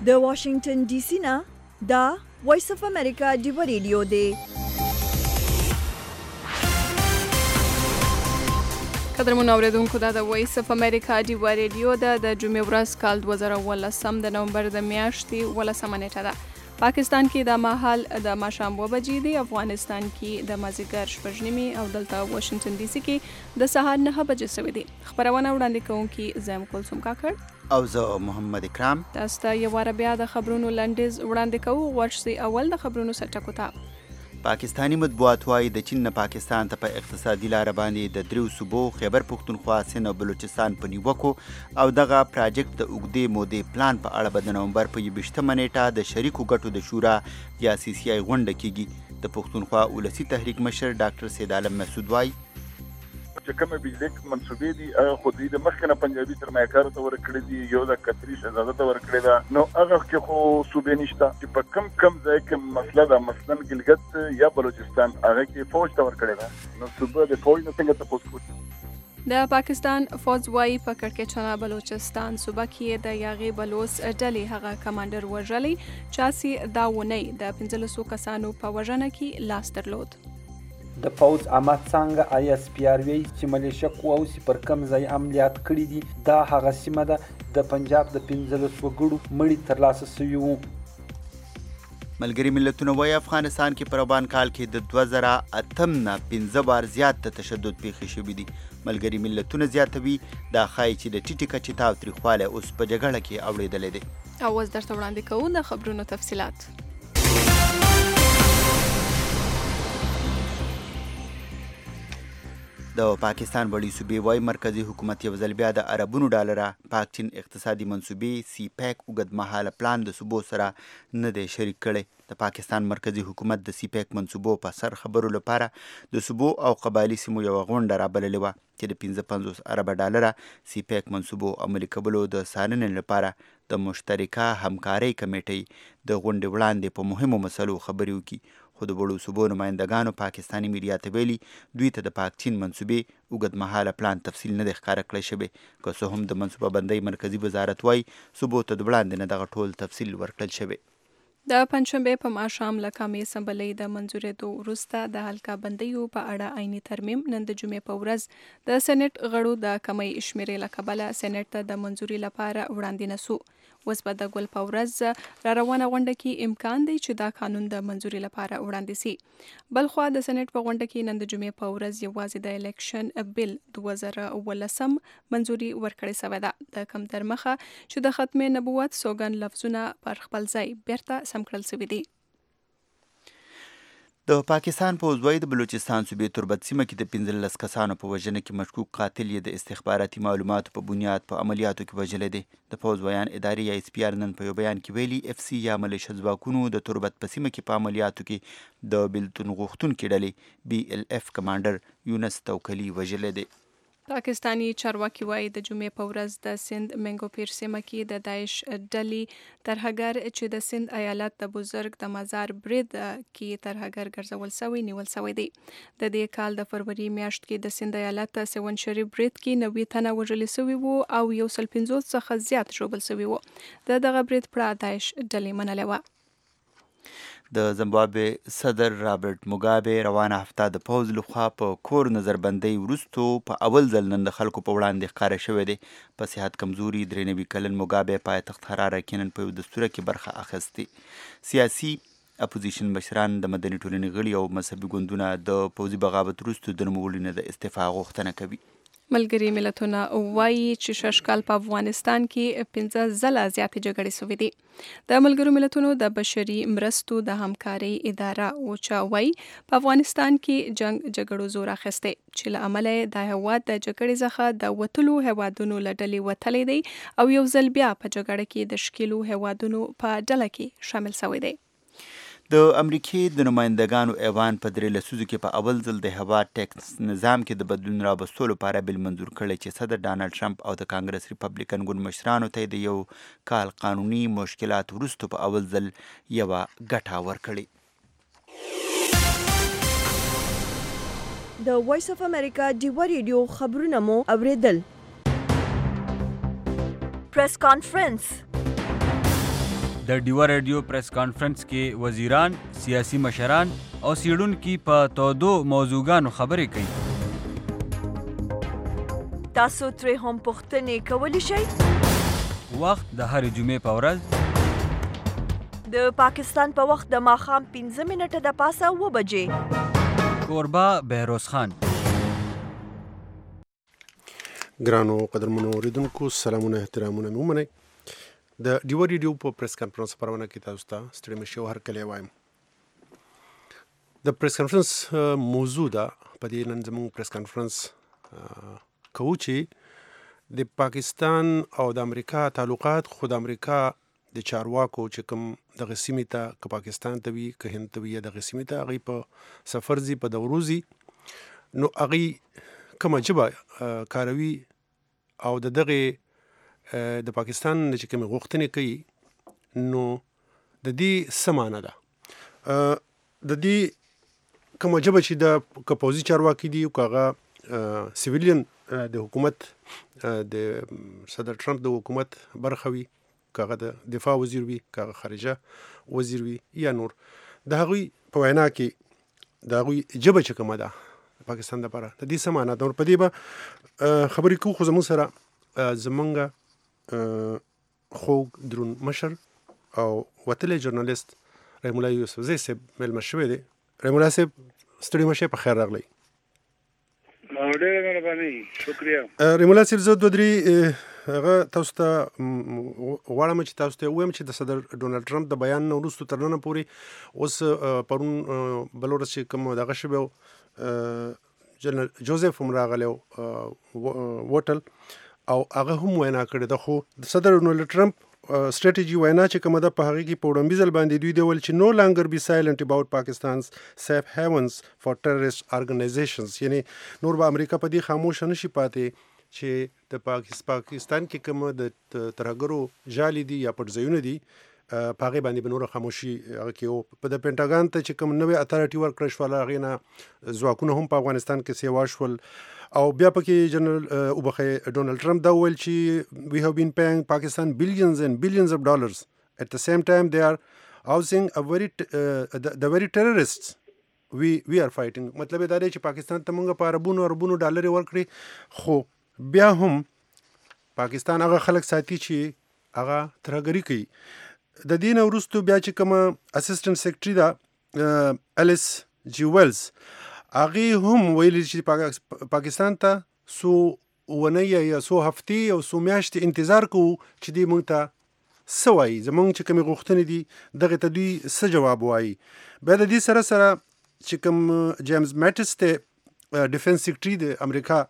د واشنگټن ډي سي نه دا وایس اف امریکا ډیو ریډیو دی. قدرمن اوریدونکو دا د وایس اف امریکا ډیو ریډیو د جمعې ورځ کال 2018 د نومبر د میاشتې 18 نیټه ده. پاکستان کې د مهال د ماښام 2 بجې دی، افغانستان کې د مازیګر 6:30 او دلته واشنگټن ډي سي کې د سهار 9 بجې شوې دي. خبرونه وړاندې کوونکي زم کلثوم کاکړ او زه محمد اکرام. تاسو ته یو واره بیا د خبرونو لنډیز وړاندې کوو. ورشي اول د خبرونو سرټکو ته. پاکستانی مطبوعات وايي د چین نه پاکستان ته په اقتصادي لار باندې د دریو صوبو خیبر پختونخوا، سند او بلوچستان په نیوکو او دغه پراجیکټ د اوږدې مودې پلان په اړه د نومبر په 28 نیټه د شریکو ګټو د شورا یا سی سی آی غونډه کیږي. د پختونخوا ولسی تحریک مشر ډاکټر سید عالم مسعود وايي چې کومه بجلی منصوبې دي هغه خو د مخکنه پنجابي سرمایه‌کارو ته ورکړي دي، یو د قطري شهزاده ته ورکړي ده. نو هغه کې خو صوبې نشته چې په کم ځای کې مسله ده، مثلا ګلګت یا بلوچستان هغه کې فوج ته ورکړي ده. نو صوبه د فوج نه څنګه تاسو کوئ؟ د پاکستان فوج وايي په کړکېچنه بلوچستان صوبه کې د یاغي بلوچ ډلې هغه کمانډر وژلی چې دا ونی د 1500 کسانو په وژنه کې لاس درلود. د پوځ عامه څانګه آی اس پی آر وی چې ملیشه قواوو پر کم ځای عملیات کړي دي، دا هغه سیمه ده د پنجاب د 1500 وګړو مړي ترلاسه شوي وو. ملګري ملتونه وايي افغانستان کې په روان کال کې د 2008 نه 15 بار زیات تشدد پیښې شوي دي. ملګري ملتونه زیاتوي دا ښایي چې د ټیټې کچې تاوتریخوالی اوس په جګړه کې اوړېدلی دی. او اوس درته وړاندې کوو د خبرونو تفصیلات. د پاکستان وړي صوبې وايي مرکزی حکومت یو ځل بیا د اربونو ډالره پاک چین اقتصادي منصوبې سی پیک اوږد مهاله پلان د صوبو سره نه دی شریک کړی. د پاکستان مرکزی حکومت د سی پیک منصوبو په سر خبرو لپاره د صوبو او قبایلي سیمو یوه غونډه رابللې وه چې د 55 اربه ډالره سی پیک منصوبو عملي کولو د څارنې لپاره د مشترکه همکارۍ کمیټې د غونډې وړاندې په مهمو مسلو خبرې وکړي. خو د وړو صوبو نمایندګانو پاکستاني میډیا ته ویلي دوی ته د پاک چین منصوبې اوږد مهاله پلان تفصیل نه دی ښکاره کړی شوی. که څه هم د منصوبه بندۍ مرکزي وزارت وايي صوبو ته د وړاندې نه دغه ټول تفصیل ورکړل شوی. د پنځشنبې په ماښام له کامې اسمبلۍ د منظورېدو وروسته د حلقه بندیو په اړه عیني ترمیم نن د جمعې په ورځ د سېنیټ غړو د کمې شمېرې له کبله سېنیټ ته د منظوري لپاره وړاندې نه سو. اوس به د ګل په ورځ را روانه غونډه کې امکان دی چې دا قانون د منظوري لپاره وړاندې سي. بلخوا د سېنیټ په غونډه کې نن د جمعې په ورځ یوازې د الیکشن بیل 2019 منظوري ورکړې شوې ده، د کوم تر مخه چې د ختم نبوت سوګند لفظونه پر خپل ځای بیرته سم کړل شوي دي. د پاکستان پوځ وايي د بلوچستان صوبې تربت سیمه کې د 15 کسانو په وژنه کې مشکوک قاتل یې د استخباراتي معلوماتو په بنیاد په عملیاتو کې وژلی دی. د پوځ بیان ادارې یا اس پی آر نن په یو بیان کې ویلي اف سی یا ملیشه ځواکونو د تربت په سیمه کې په عملیاتو کې د بیلتون غوښتونکي ډلې بی ال اف کمانډر یونس توکلي وژلی دی. پاکستانی چارواکي وايي د جمعې په ورځ د سند منګوپیر سیمه کې د داعش ډلې ترهګر چې د سند ایالت د بزرګ د مزار برید کې ترهګر ګرځول شوی نیول شوی دی. د دې کال د فروری میاشت کې د سند ایالت سیون شریف برید کې 90 تنه وژل شوي وو او 150 څخه زیات ژوبل شوي وو. دغه برید پر داعش ډلې منلې وه. د زیمبابوې صدر رابرټ موګابې روانه هفته د پوځ لخوا په کور نظربندۍ وروستو په اول ځل نن د خلکو په وړاندې ښکاره شوی دی. په صحت کمزوري 93 کلن موګابې پایتخت حراره کې نن په یو دستوره کې برخه اخیستې. سیاسي اپوزیشن مشران، د مدني ټولنې غړي او مذهبي ګوندونه د پوځي بغاوت وروستو د نوموړي نه د استعفا غوښتنه کوي. ملګري ملتونه وايي چې 6 کال په افغانستان کې 15 ځله زیاتې جګړې شوې دي. د ملګرو ملتونو د بشري مرستو د همکارۍ اداره اوچا وايي په افغانستان کې جګړو زور اخیستی چې له امله د هېواد د جګړې څخه د وتلو هېوادونو له ډلې وتلی دی او یو ځل بیا په جګړه کې د ښکېلو هېوادونو په ډله کې شامل شوی دی. د امریکې د نمایندګانو ایوان په 3 لسیزو کې په اول ځل د هوا ټیکس نظام کې د بدلون راوستلو لپاره بل منظور کړی چې صدر ډانلډ ټرمپ او د کانګرس ریپبلیکن ګوند مشرانو ته د یو کال قانوني مشکلات وروسته په اول ځل یوه ګټه ورکړې. د وایس اف امریکا ډیو ریډیو خبرونه مو اوریدل. پریس کانفرنس د ډیوا رادیو پریس کانفرنس کې وزیران، سیاسي مشران او څېړونکي په تودو موضوعګانو خبرې کوي. تاسو ترې هم پوښتنې کولی شئ. وخت د هرې جمعې په ورځ د پاکستان په وخت د ماښام 15 منټه د پاسه 7 بجې. کوربه بهروز خان. ګرانو قدرمنو اوریدونکو، سلامونه احترامونه مې ومنئ. د ډیوا ریډیو په پریس کانفرنس خپرونه کې تاسو ته ستړي مه شئ او هرکلی وایم. د پریس کانفرنس موضوع ده په دې نن زموږ پریس کانفرنس کوو چې د پاکستان او د امریکا تعلقات، خو د امریکا د چارواکو چې کوم دغه سیمې ته که پاکستان ته وي که هند ته وي یا دغه سیمې ته هغوی په سفر ځي، په دورو ځي، نو هغوی کومه ژبه کاروي او د دغې د پاکستان نه چې کومې غوښتنې کوي، نو د دې څه معنی ده؟ د دې کومه ژبه چې د که پوځي چارواکي دي که هغه سیویلین د حکومت د صدر ټرمپ د حکومت برخه وي، که هغه د دفاع وزیر وي، که هغه خارجه وزیر وي یا نور، د هغوی په وینا کې د هغوی ژبه چې کومه ده پاکستان دپاره د دې څه معنا ده. په دې به خبرې کوو، خو زموږ سره زموږ خوږ درون مشر او وتلی ژورنالیست رحیم الله یوسفزی صاحب میلمه شوی دی. رحیم الله صاحب ستړي مه شئ، په خیر راغلی. ډېره مهرباني، شکریه. رحیم الله صاحب، زه دوه درې هغه تاسو ته غواړم چې تاسو ته ووایم چې د صدر ډونالډ ټرمپ د بیان نه وروستو تر ننه پورې اوس پرون بل ورځ چې کوم دغه شوی و جنرال جوزف هم راغلی وټل او هغه هم وینا کړې ده، خو د صدر ډونالډ ټرمپ strategy وینا چې کومه ده په هغې کې په وړاندیز باندې دوی دی ویل چې no longer be silent about Pakistan's safe havens for terrorist organizations. یعنی نور به امریکا په دې خاموشه نشي پاتې چې د پاکستان کې کوم د ترهګرو جالي دي یا پټ دي په هغې باندې به نوره خاموشي هغه کې په د پینټاګان ته چې کوم نوې اتارټي ورکړی شوله، هغې نه ځواکونه هم په افغانستان کې سیوا شول. او بیا پکې جنرال ډونالډ ټرمپ دا وویل چې we have been paying Pakistan billions and billions of dollars. At the same time they are housing the very terrorists we are fighting. مطلب دا دی چې پاکستان ته موږ په اربونو ډالرې ورکړي، خو بیا هم پاکستان هغه خلک ساتي چې هغه ترهګري کوي. د دې نه وروستو بیا چې کومه اسسټنټ سیکرټري ده الیس جی ویلز، هغې هم ویلي چې پاکستان ته څو اونۍ یا څو هفتې او څو میاشتې انتظار کوو چې دوی موږ ته څه وایي، زموږ چې کومې غوښتنې دي دغې ته دوی څه جواب وایي. بیا د دې سره سره چې کوم جیمز میټس دی ډیفنس سیکرټري د امریکا،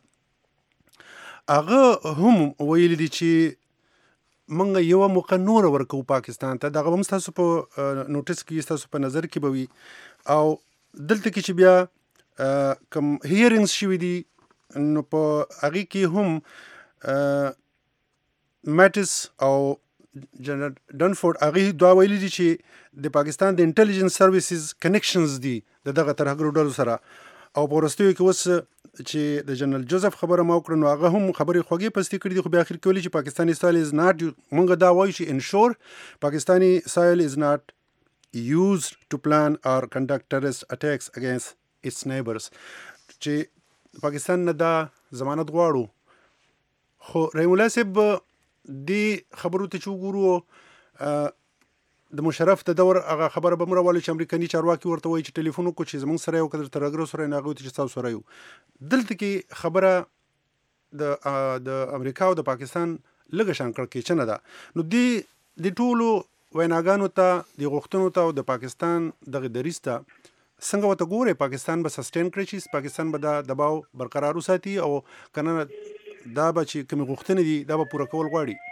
هغه هم ویلي دي چې موږ یوه موقع نوره ورکوو پاکستان ته. دغه هم ستاسو په نوټس کې ستاسو په نظر کې به وي. او دلته کې چې بیا کوم هیرینګز شوي دي، نو په هغې کې هم میټس او جنرال ډنفورد هغې دوه ویلي دي چې د پاکستان د انټیلیجنس سروسز کنیکشنز دي د دغه ترهګرو ډلو سره. او په وروستیو کې اوس چې د جنرال جوزف خبره ما وکړه، نو هغه هم خبرې خوږې پستې کړي دي، خو بیا اخر کې ویلي چې پاکستاني سایل از ناٹ، مونږ دا وایو چې انشور پاکستاني سایل از ناٹ used to plan or conduct terrorist attacks against its neighbors. چې پاکستان نه دا ضمانت غواړو. خو رحیم الله صاحب دې خبرو ته چې وګورو، د مشرف د دور هغه خبره به مو راولي چې امریکایي چارواکي ورته وایي چې ټلیفون وکړو چې زموږ سره یو قدر ترهګرو سره یې، هغوی ته چې تاسو سره یو. دلته کې خبره د امریکا او د پاکستان لږه شان کړکېچنه ده. نو د ټولو ویناګانو ته، د غوښتنو ته او د پاکستان دغه دریځ ته څنګه ورته ګورئ؟ پاکستان به سسټین کړی شي؟ پاکستان به دا دباو برقرار وساتي او که نه دا به چې کومې غوښتنې دي دا به پوره کول غواړي؟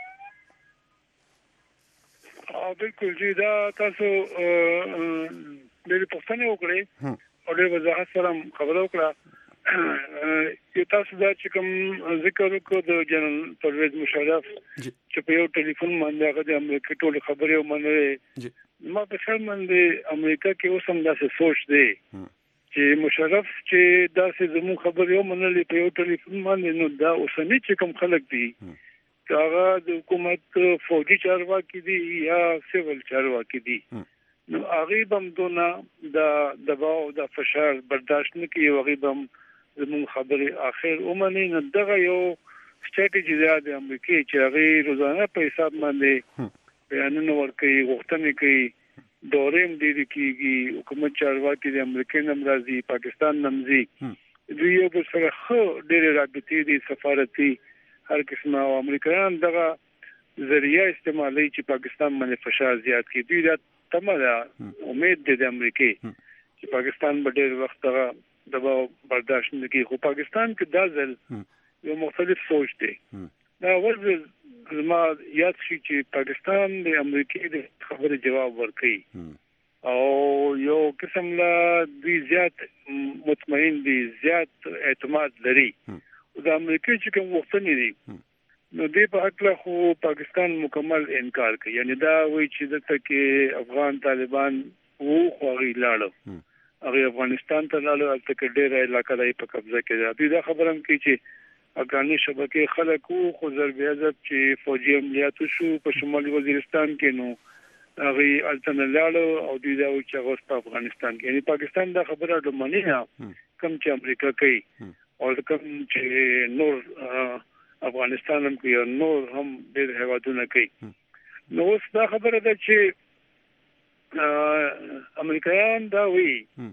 بالکل جی، دا تاسو ډېرې پوښتنې وکړې او ډېر وضاحت سره خبره وکړه. چې تاسو دا چې کوم ذکر وکړو د جنرال پرویز مشرف چې په یو ټلیفون باندې هغه د امریکا ټولې خبرې ومنلې، ما په خیال باندې امریکا کې اوس هم داسې سوچ دی چې مشرف چې داسې زموږ خبرې ومنلې په یو ټلیفون باندې، نو دا اوسني چې کوم خلک دي هغه د حکومت فوجي چارواکي دي یا سیول چارواکي دي نو هغه هم دونه د دباو د فشار برداشت نه کوي هغه هم زموږ خبره اخر اومني نو دغه یو سټریټیجی دی د امریکای چې هغه روزانه په حساب باندې بیانونه ورکوي غوښتنې کوي دوریم دي کیږي حکومت چارواکي د امریکای نمرازي پاکستان نمزي دوی یو بل سره خو ډېر رابطې دي سفارتي هر قسمه او امریکایان دغه ذریعہ استعمالي چې پاکستان باندې فشار زیات کړي دوی دا تمه امید دي د امریکای چې پاکستان به ډېر وخت دغه دباو برداشت نه کوي خو پاکستان کې دا ځل یو مختلف سوچ دی دا ورځ زما یاد شي چې پاکستان د امریکای د خبره جواب ورکړي او یو قسم لا دوی زیات مطمئن دي زیات اعتماد لري د امریکای چې کوم وختونه دي نو دې په حق له خو پاکستان مکمل انکار کوي یعنی دا وایي چې دلته کې افغان طالبان وو خو غي لاړو هغه افغانستان ته لاړو البته کې ډېر علاقه لای په قبضه کې دي دا خبره هم کوي چې افغاني شبکې خلکو خو ضرب عزت چې فوجي عملیات شو په شمالي وزیرستان کې نو هغه التن لاړو او دوی دا چې هغه په افغانستان کې یعنی پاکستان دا خبره د منی نه کم چې امریکا کوي او کم چې نور افغانستان هم کوي نور هم ډېر هیوادونه کوي نو اوس دا خبره ده چې امریکایان دا وی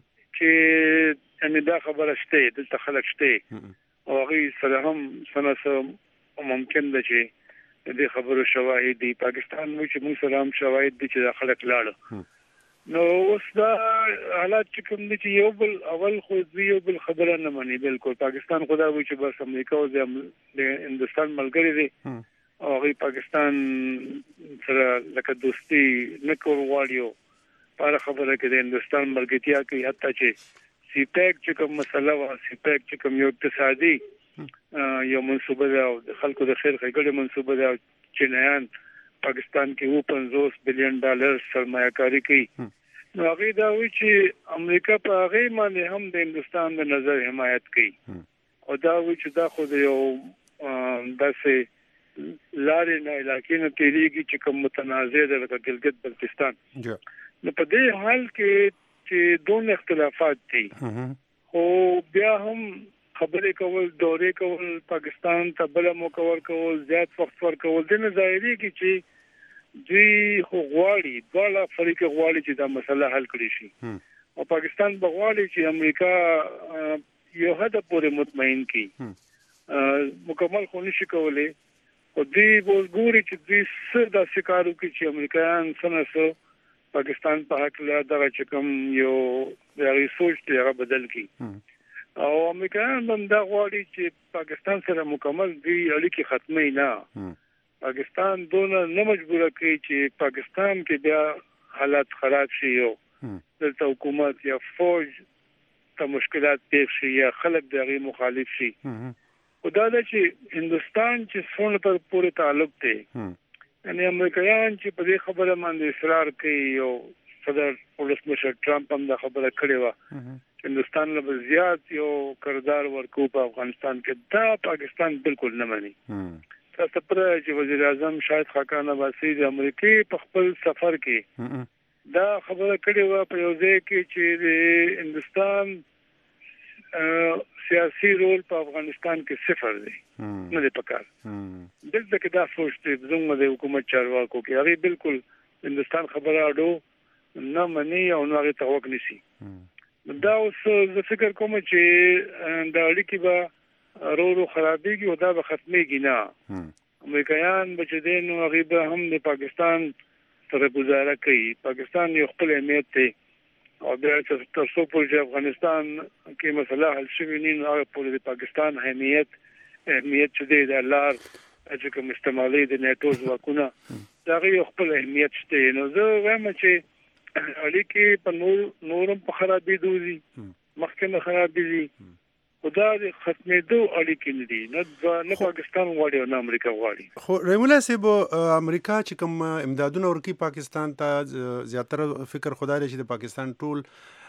چې یعنی دا خبره شته د خلک شته او هغه سره هم سناسه ممکن ده چې د خبرو شواهد دی پاکستان مو چې موږ سره هم شواهد دي چې داخله کلاړه نو اوس دا حالات چې کوم دي چې یو بل اول خو یو بل خبره نه مانی بالکل پاکستان خدا وی چې بس امریکا او د هندستان ملګری دي او هغه پاکستان سره لکه دوستي نه کول غواړي په خبره کې د هندستان ملګرتیا کوي حتی چې سی پیک چې کوم مسله وا سی پیک چې کوم یو اقتصادي یو منصوبه ده او خلکو د خیر خیګړې منصوبه ده چینایان پاکستان کې 50 بلین ډالر سرمایه‌کاري کوي نو هغه دا وی چې امریکا په هغه باندې هم د هندستان د نظر حمایت کوي او دا وی چې دا خو یو داسې لارې نه علاقې نه تیریږي چې کوم متنازع ده لکه ګلګت بلتستان نو په دې حال کې چې دوه اختلافات دي خو بیا هم خبرې کول دورې کول پاکستان ته بل مکور کول زیات وخت ورکول د نظریې کې چې دوی خو غواړي ډول فریق غواړي چې دا مسله حل کړي شي او پاکستان بغواړي چې امریکا یو هدف پورې مطمئن کړي مکمل خو نشي کولای او دوی وګوري چې دوی څه د شکارو کې چې امریکایان سنسو پاکستان په حق له دغه چکم یو د ریسورس دی هغه بدل کی او امریکایان هم دا غواړي چې پاکستان سره مکمل دی اړیکې ختمه نه پاکستان دونه نه مجبور کوي چې پاکستان کې بیا حالات خراب شي او دلته حکومت یا فوج ته مشکلات پیښ شي یا خلک دغه مخالف شي خدا دا چې هندستان چې څونه پر پورې تعلق دی یعنی امریکایان چې په دې خبره باندې اصرار کوي او صدر ولسمشر ټرمپ هم دا خبره کړې و هندستان له زیات یو کردار ورکو په افغانستان کې دا پاکستان بالکل نه مانی تاسو پرې چې وزیر اعظم شاهد خاقان عباسی د امریکای په خپل سفر کې دا خبره کړې و په یو ځای کې چې د هندستان سیاسي رول په افغانستان کې صفر دی نه دی پکار دلته کې دا سوچته زموږ د حکومت چارواکو کې هغه بالکل هندستان خبره اډو نه مني او نه هغه توقع نشي دا اوس زه فکر کوم چې دا اړیکې به ورو خرابېږي او دا به ختمېږي نه امریکایان به چې دین او هغه هم د پاکستان سره گزاره کوي پاکستان یو خپل اهمیت دی او بیا چې تاسو په افغانستان کې مسله حل شوه نه او په پاکستان اهمیت چې دی د لار چې کوم استعمالي د نیټو ځواکونه دا یو خپل اهمیت شته نو زه وایم چې اړیکې په نورم په خرابې دوزي مخکې خرابې دي خدا دې ختمېدو اړیکې نه دي نه پاکستان غواړي او نه امریکا غواړي خو رحیم الله صاحب امریکا چې کوم امدادونه ورکي پاکستان ته زیاتره فکر خدای لري چې د پاکستان ټول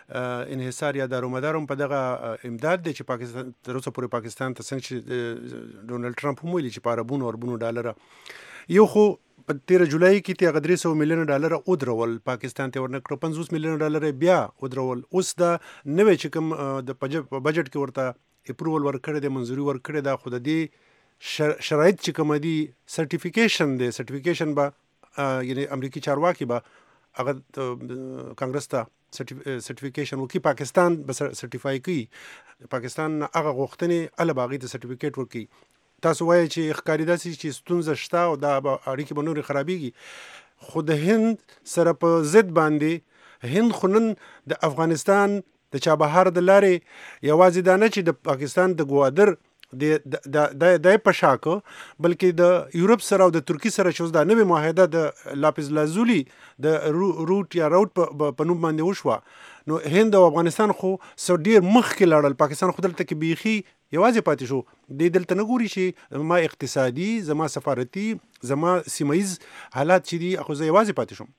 انحصار یا دارومدار هم په دغه امداد دی چې پاکستان تر اوسه پورې پاکستان ته څنګه چې ډونالد ټرمپ هم ویلي چې په اربونو ډالره یو خو په 13 جولای کې ته 300 میلیون ډالر ودرول پاکستان ته ورنکړو 50 میلیون ډالر بیا ودرول اوس دا نوې چې کوم د بجټ کې ورته اپروول ورکړی د منځوري ورکړی دا خود دی شرایط چې کوم دي سرټیفیکیشن به یعنی امریکای چارواکي به هغه کانګرس ته سرټیفیکیشن وکي پاکستان به سرټیفای کوي پاکستان هغه غوښتنې ال باغی ته سرټیفیکیټ ورکي تاسو وایي چې ښکاری داسې چې ستونزه شته او دا اړیکې به نورې خرابېږي خو د هند سره په ضد باندې هند خو نن د افغانستان د چابهار د لارې یوازې دا نه چې د پاکستان د ګوادر د پشاکو بلکې د یورپ سره او د ترکی سره چې دا نوې معاهده د لاپز لازولی د روټ په نوم باندې وشوه نو هند او افغانستان خو سو ډیر مخکې لاړل پاکستان خو دلته کې بیخي یوازې پاتې شو د دلته نه ګوري چې ما اقتصادي زما سفارتي زما سیمایز حالات چې دي خو زه یوازې پاتې شم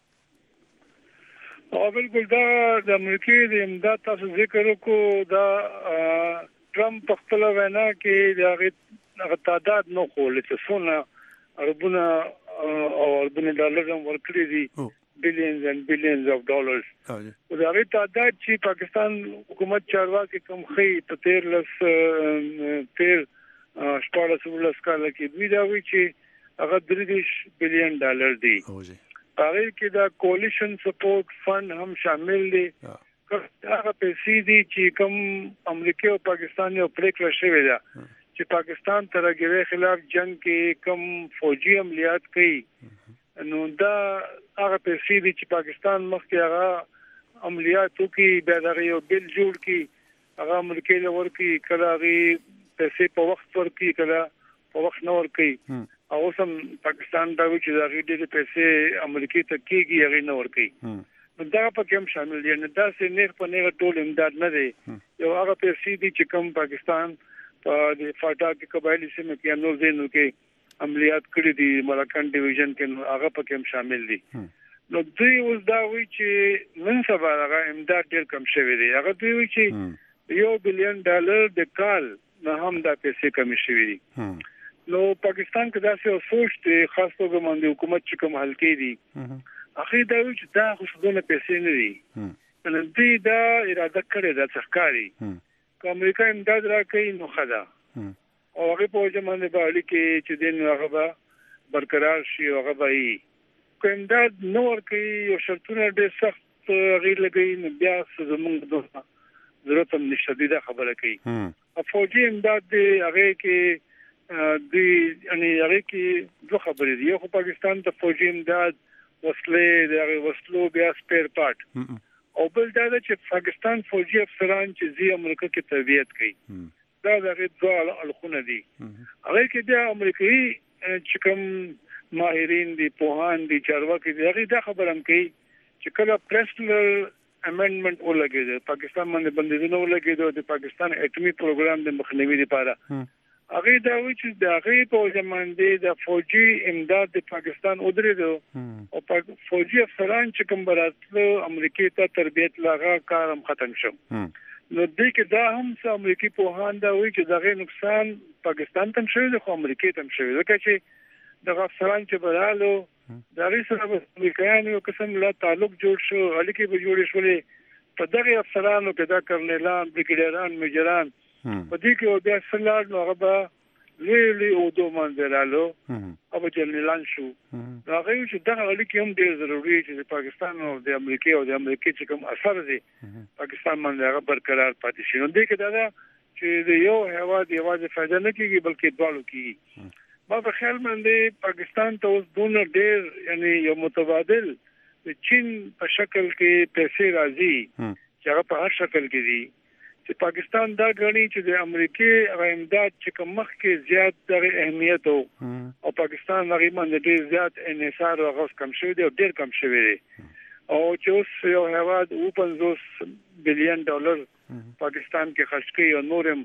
او بالکل دا د امریکای د امداد تاسو ذکر وکړو دا ټرمپ په خپل وینا کې د تعداد نو خول چې څونه اربونه ډالر ورکړي دي billions and billions of dollars او دا غي تعداد چې پاکستان حکومت چارواکي کوم خي په 13 شپږ کال کې دوی دا وی چې هغه $3 بلین دی هغه کې دا کولیشن سپورټ فند هم شامل دي هغه پیسې دي چې کوم امریکا او پاکستان یو پریکړه شوې ده چې پاکستان ترګری خلاف جنگ کې کوم فوجي عملیات کوي نو دا هغه پیسې دي چې پاکستان مخکې هغه عملیات کوي بیا دا یو بل جوړ کی هغه امریکا له ورکی کله غي پیسې په وخت ورکی کله په وخت نه ورکی او سم پاکستان دا وی چې دا غي د پیسې امریکا ته کیږي هغه نه ورکی دا په کوم شامل دي نه دا سه نه په نه ټول امداد نه دی یو هغه پیسې دي چې کوم پاکستان په د فاټا کې قبایلی سیمه کې نور دینو کې عملیات کړې دي ملکان ډیویژن کې هغه په کوم شامل دي نو دوی اوس دا وی چې نن سبا هغه امداد ډیر کم شوی دی هغه دوی وی چې $1 بلین د کال نه هم دا پیسې کم شوی دي نو پاکستان کې دا څه سوچ دی خاص توګه باندې حکومت چې کوم حل کوي دي اخی دا وی چې دا خصوصونه پیسې نه دي نو دوی دا اراده کړې ده څخکاری که امریکا امداد راکړي نو خدا او هغه په ځمانه باندې کې چې دین هغه برقرار شي هغه به که امداد نو ورکړي او شرطونه ډېر سخت غیر لګي نو بیا زموږ د ضرورت هم نشديده خبره کوي فوجي امداد دی هغه کې دی یعنی هغه کې دوه خبرې دي یو پاکستان ته فوجي امداد وسلې د وسلو بیا سپیر پارت او بل دا چې پاکستان فوجي افسران چې زی امریکا کې تربیت کوي دا د دوه الخونه دي هغه کې بیا امریکایي چې کوم ماهرین دي پوهان دي چارواکي دي هغه دا خبرم کوي چې کله پرسنل امندمنت ولګي پاکستان باندې بندیزونه ولګي د پاکستان اټومي پروګرام د مخنیوي لپاره هغه دا وی چې د هغه په ځمانده د فوجي امداد د پاکستان ودرېدو او فوجي افسران چې کوم براتلو امریکای ته تربیت لاغه کارم ختم شو نو دې کې دا هم چې امریکای په هان دا وی چې دغه نقصان پاکستان ته شوی خو امریکای ته شوی ځکه چې دغه افسران چې برالو دا سره امریکایانو یو قسم لا تعلق جوړ شو اړیکې به جوړې شولې په دغه افسرانو کې دا کرنیلان بریګیډیران میجران په دې کې بیا سلار نو هغه لوی او دوه منځلالو او جنرالان شو هغه چې دا اړیکې هم ډېر ضروري چې پاکستان او د امریکا او د امریکا چې کوم اثر دي پاکستان باندې هغه برقرار پاتې شي نو دې کې دا چې یو هواد یوازې فائدہ نه کیږي بلکې دوالو کیږي ما په خیال باندې پاکستان ته اوس دونه ډېر یعنی یو متبادل د چین په شکل کې پیسې راځي چې هغه په هر شکل کې دي چې پاکستان دا غني چې د امریکای امداد چې کوم مخ کې زیات د اهمیت او پاکستان هغه باندې ډېر زیات انحصار او غوښ کم شوی دی او ډېر کم شوی دی او چې اوس یو هواد $50 بلین پاکستان کې خرج کوي او نورم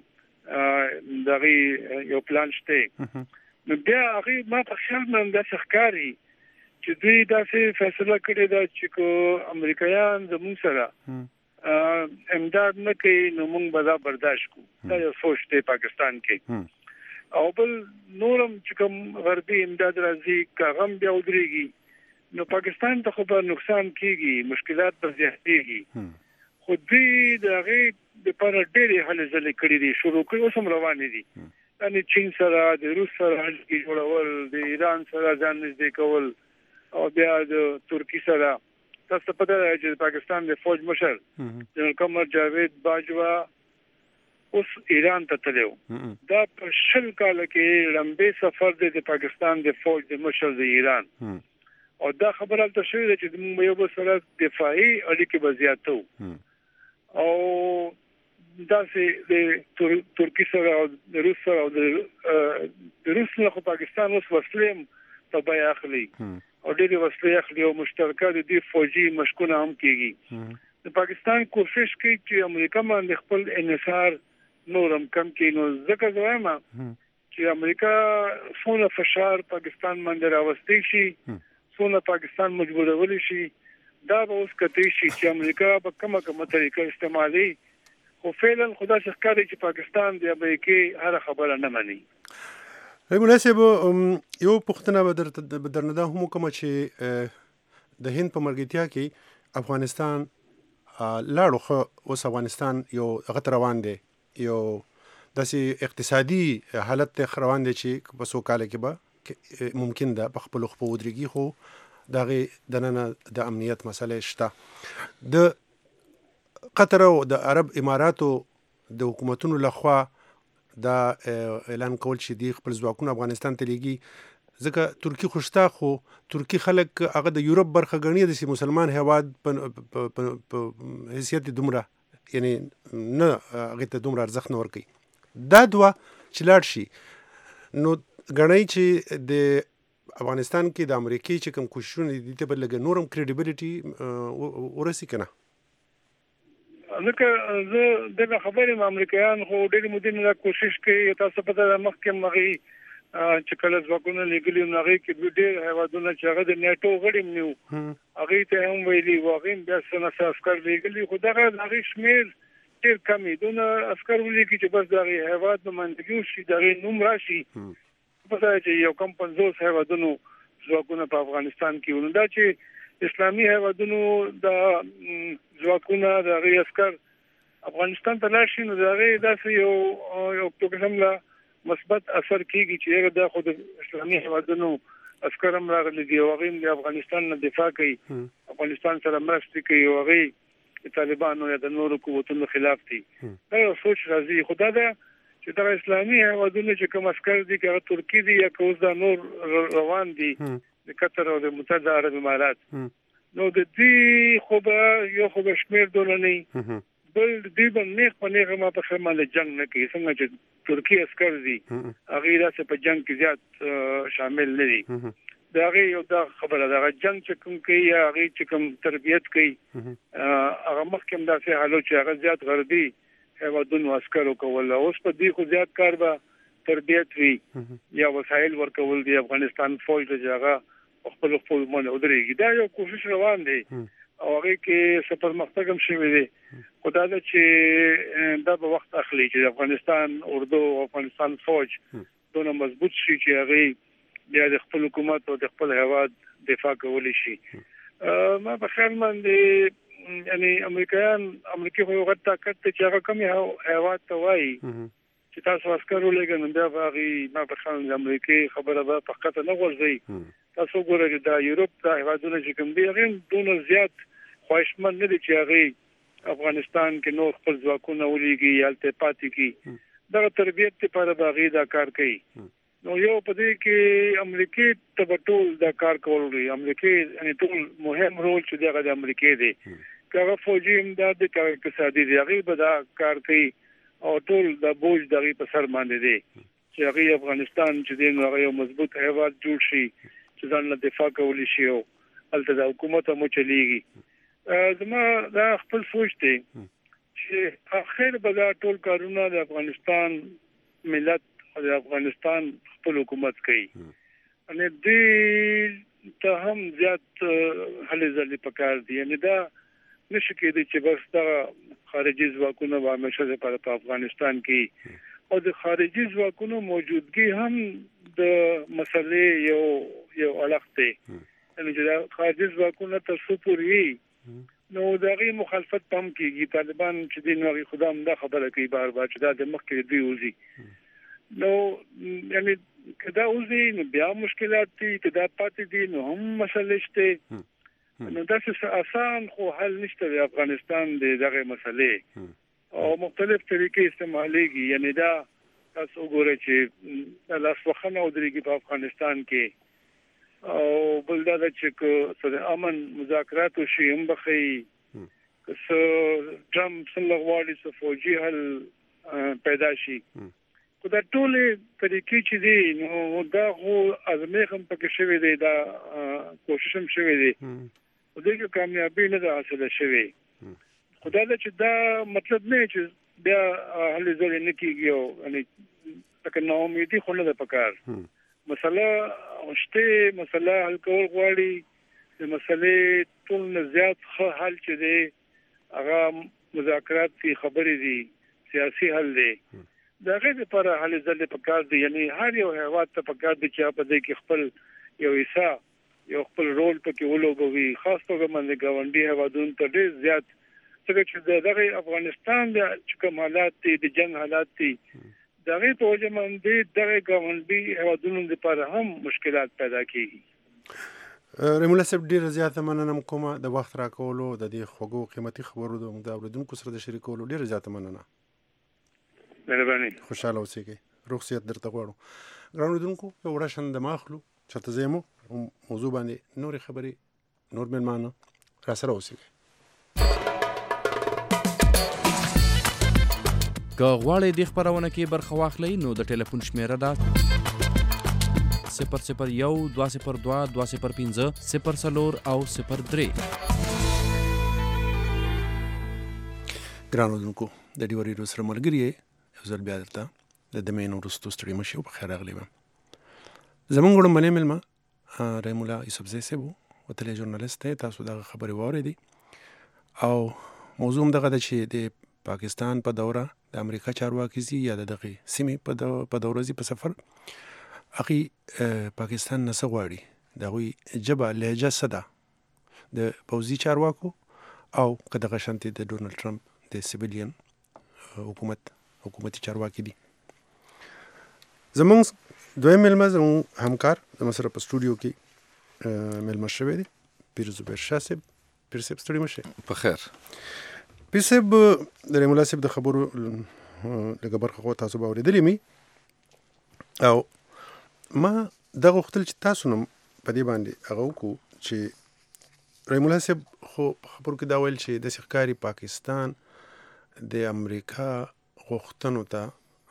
دغه یو پلان شته نو بیا هغه ما په خیال باندې ښکاری چې دوی داسې فیصله کړې ده چې کو امریکایان زموږ سره امداد نه کوي نو موږ به دا برداشت کوو دا یو سوچ دی پاکستان کې او بل نورم چې کوم غربي امداد راځي کاغم بیا ودرېږي نو پاکستان ته خو به نقصان کیږي مشکلات به زیاتېږي خو دوی د هغې دپاره ډېرې هلې ځلې کړي دي شروع کړي اوس هم روانې دي یعنې چین سره د روس سره اړیکې جوړول د ایران سره ځان نږدې کول او بیا د ترکي سره تاسو ته پته ده چې پاکستان د فوج مشر جنرال قمر جاوید باجوا اوس ایران ته تللی دا په 20 کاله کې لمبې سفر دی د پاکستان د فوج د مشر د ایران او دا خبره تل شوې ده چې موږ یو بل سره دفاعي اړیکې به زیاتو او دا چې د ترکي سره او د روس سره او د روس نه پاکستان اوس وسلې په بیا اخلي او ډېری وسلې اخلي او مشترکه د دې فوجي مشکونه هم کیږي د پاکستان کوشش کوي چې امریکا باندې خپل انحصار نورم کم کړي نو ځکه وایم چې امریکا څونه فشار پاکستان باندې راوستي شي څونه پاکستان مجبورول شي دا به اوس کته شي چې امریکا په کومه طریقه استعمالي خو فعلا خدا څخه چې پاکستان د امریکای هر خبره نه مانی مناسب یو پښتنه به درنه ده هم کوم چې د هند په مرګتیا کې افغانستان لاړو خو اوس افغانستان یو غت روان دی یو داسې اقتصادي حالت ته روان دی چې په 100 کال کې به ممکن ده په خپل خپل ودرېږي خو دغه دننه د امنیت مسله شته د قطر او د عرب اماراتو د حکومتونو لخوا دا اعلان کول چې دی خپل ځواکونه افغانستان ته لېږي ځکه ترکی خوشتا خو ترکی خلک هغه د یورپ برخه ګڼي د مسلمان هیواد په حیثیت دومره یعنی نه هغه ته دومره ارزښت نه ورکوي دا دوه چې لاړ شي نو ګڼي چې د افغانستان کې د امریکای چې کوم کوششونه دي ته بلګ نورم کریډیبিলিټي ورسې کنه ځکه زه د خبرې امریکایان خو ډېر مدینه کوشش کوي تاسو په دغه مخکې مغي چې کله ځواکونه لګلي نو هغه کې ډېر هیوادونه چې هغه د نیټو غړي نیو هغه ته هم ویلي واغې بیا څنګه عسكر لګلي خو دغه هغه شمیر ډېر کمی دونه عسكر ولګي چې بس دغه هیواد نمائندګي شي دغه نوم راشي په ځای چې یو کم 50 هیوادونو ځواکونه په افغانستان کې ولدا چې اسلامي هیوادونو د ځواکونه د غي عسكر افغانستان ته لاړ شي نو دغه داسې یو پروګرام لا مثبت اثر کیږي چې دا خود اسلامي هیوادونو عسكر هم راغلي دي او غیم د افغانستان نه دفاع کوي افغانستان سره مرسته کوي او غي طالبانو یا د نورو قوتونو خلاف دي دا یو سوچ راځي خدای دا چې دا اسلامي هیوادونو چې کوم عسكر دي چې ترکی دي یا کوم دا نور روان دي د قطر او د متحده عرب امارات نو د دې خو به یو خو شمیر دونه نه بل دې باندې په نه ما په خماله جنگ نه کوي څنګه چې ترکی عسكر دي هغه راځي په جنگ کې زیات شامل نه دي دا هغه یو دا خبره دا جنگ چې کوم کوي هغه چې کوم تربيت کوي هغه مخکې دا څه حالو چې هغه زیات غربي هیوادونو عسكرو کول اوس په دې خو زیات کار به تربيت وی یا وسایل ورکول دي افغانستان فوج ته هغه خپل مونږ ودرېږي دا یو کوشش روان دی او هغه کې سفر مختګم شوی دی خدای دا چې دا په وخت اخلي چې افغانستان اردو او افغانستان فوج دونه مضبوط شي چې هغه بیا د خپل حکومت او د خپل هیواد دفاع کولی شي ما په خیال باندې یعنی امریکای خو یو غټ طاقت چې هغه کوم هیواد ته وایي چې تاسو عسكر ولګنه بیا هغه ما په خیال د امریکای خبره به فقط نه ورځي تاسو ګورئ دا یورپ دا هیوادونه چې کوم دي هغه دونه زیات خواهشمند نه دي چې هغه افغانستان کې نور خپل ځواکونه ولېږي یا الته پاتې کی دا تربيت لپاره باغی دا کار کوي نو یو په دې کې امریکای تبټول دا کار کوي امریکای ان ټول مهم رول چې دغه د امریکای دی کله فوجي امداد د اقتصادي دی هغه به دا کار کوي او ټول د بوج دغه په سر باندې دی چې هغه افغانستان چې دی نو هغه مضبوط هیواد جوړ شي چې ځان له دفاع کولی شي او الته د حکومت مو چلیږي زما دا خپل سوچ دی چې اخر به دا ټول کارونه د افغانستان ملت او د افغانستان خپل حکومت کوي ان دې ته هم زیات هلې ځلې پکار دي یعنی دا نشي کېدی چې بس دا خارجي ځواکونه به همیشه لپاره په افغانستان کې او د خارجي ځواکونو موجودګي هم د مسلې یو اړخ دی یعنی چې دا خارجي ځواکونه تر څو پورې نو دغه مخالفت هم کیږي. طالبان چې د نوې خدام دا خبره کوي بار بار چې دا د مخکې دی وځي نو یعنی کدا وځي نو بیا مشکلات دي کدا پاتې دي نو هم مسلې شته نو دا څه آسان خو حل نشته د افغانستان دغه مسلې او مختلف طریقې استعمالېږي. یعنی دا تاسو وګورئ چې د لاسوخنه او درېږي په افغانستان کې او بل دا چې سره امن مذاکرات شي هم بخي که ټرمپ څنګه غواړي چې فوجي حل پیدا شي دا ټول طریقې چې دي نو دا خو ازمېخ هم پکې شوی دی دا کوشش هم شوی دی او دغه کامیابی نه ده حاصله شوی. خدای دې چې دا مطلب نه چې بیا حل ځل نه کیږي او یعنی تک نو امیدي خو نه ده پکار مسله شته مسله حل کول غواړي د مسلې ټول نه زیات حل چې دی هغه مذاکرات کی خبرې دي سیاسي حل دی دا غیر پر حل ځل پکار دی. یعنی هر یو هیواد ته پکار دی چې په دې کې خپل یو حصہ یو خپل رول پکې ولوبوي خاص توګه باندې گاونډي هیوادونو ته ډېر زیات څنګه چې دغه افغانستان د کوم حالات دي د جنگ حالات دي دغه په وجه باندې دغه گاونډي هیوادونو لپاره هم مشکلات پیدا کیږي. رحیم الله صاحب ډیر زیاته مننه کوم د وخت راکولو د دې خوږو قیمتي خبرو د اوریدونکو سره د شریکولو ډیر زیاته مننه. مهرباني. خوشاله اوسئ. روغصیت درته غواړو. ګران اوریدونکو یو ورشن د ماخلو چته زمو موضوع باندې نور خبرې نور مېلمانه را سره اوسئ. که غواړئ د خبرونه کې برخه واخلئ نو د ټلیفون شمیره ده 001 202 205 04 او 03. ګران اوریدونکو د دې وریډیو سره ملګری یو ځل بیا درته د دمې نو رستو ستړي مشي او بخیر راغلی وم. زمونږ وړاندې مېلمه رحیم الله یوسفزی صاحب وتلی ژورنالیست دی. تاسو دغه خبرې واورېدې او موضوع هم دغه ده چې د پاکستان په دوره د امریکا چارواکي زی یا دغه سیمې په دوره زی په سفر اخی پاکستان نه سغواړي دغه جبه لهجه صدا د پوزي چارواکو او کدغه شانتي د ډونالد ټرمپ د سیویلین حکومتي چارواکي دي. زمونږ دویم مېلمه زمونږ همکار د مسره په سټوډیو کې مېلمه شوی دی پیر زبیر شاه صاحب. پیر صاحب ستړي مشه. په خیر. پیر صاحب د رحیم الله صاحب د خبرو لږه برخه خو تاسو به اورېدلې مي او ما دغه غوښتل چې تاسو نم په دې باندې هغه وکړو چې رحیم الله صاحب خو په خبرو کې دا ویل چې داسې ښکاري پاکستان د امریکا غوښتنو ته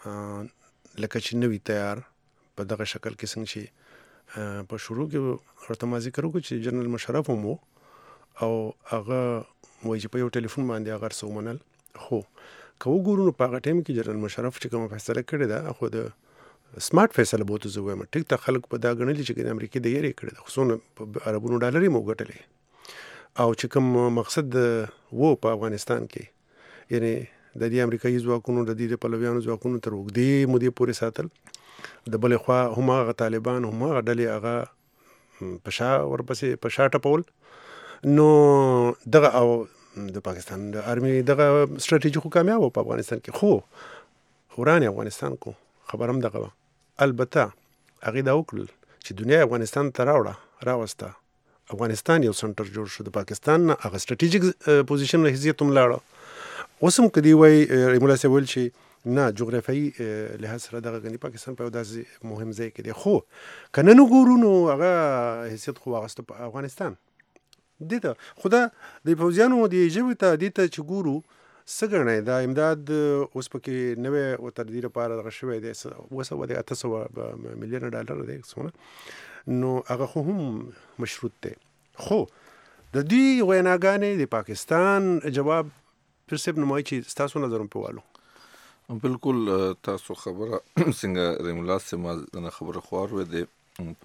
لکه چې نه وي تیار په دغه شکل کې څنګه چې په شروع کې ورته ما ذکر وکړو چې جنرال مشرف هم او هغه وایي چې په یو ټلیفون باندې هغه څه ومنل. خو که وګورو نو په هغه ټایم کې جنرال مشرف چې کومه فیصله کړې ده خو د سمارټ فیصله به ورته زه وایم ټیک ته خلک په دا ګڼلي چې د امریکې د یېرې کړې ده خو څونه په عربونو ډالر یې مو ګټلې او چې کوم مقصد و په افغانستان کې یعنی د دې امریکایي ځواکونو د دې پلویانو ځواکونو تر اوږدې مودې پورې ساتل د بلې خوا هماغه طالبان هماغه ډلې هغه په شا ورپسې په شا ټپول نو دغه او د پاکستان د آرمي دغه ستراتیژي خو کامیاب په افغانستان کې خو ورانه افغانستان کو خبر هم دغه البته هغه دا وکړل چې دنیا افغانستان ته راوسته افغانستان یو سنټر جوړ شو د پاکستان هغه ستراتیژیک پوزیشن حیثیت هم لاړه اوس هم کدی وای رحیم الله صاحب چې نه جغرافیایي لحاظ سره دغه غني پاکستان په داسې مهم ځای کې دی خو کنه نو ګورو نو هغه حیثیت خو واغسته په افغانستان دته خدا د پوزیانو د ژبې ته دته چې ګورو سګړنه دا امداد اوس پکې نوې او تر دې لپاره دغه شوی دی وسو د 800 میلیون ډالر دی څونه نو هغه خو هم مشروط دی. خو د دې ویناګانې د پاکستان جواب پر سب نمای چې تاسو نظر په والو. بالکل تاسو خبره څنګه رحیم الله سم خبره خوار و دی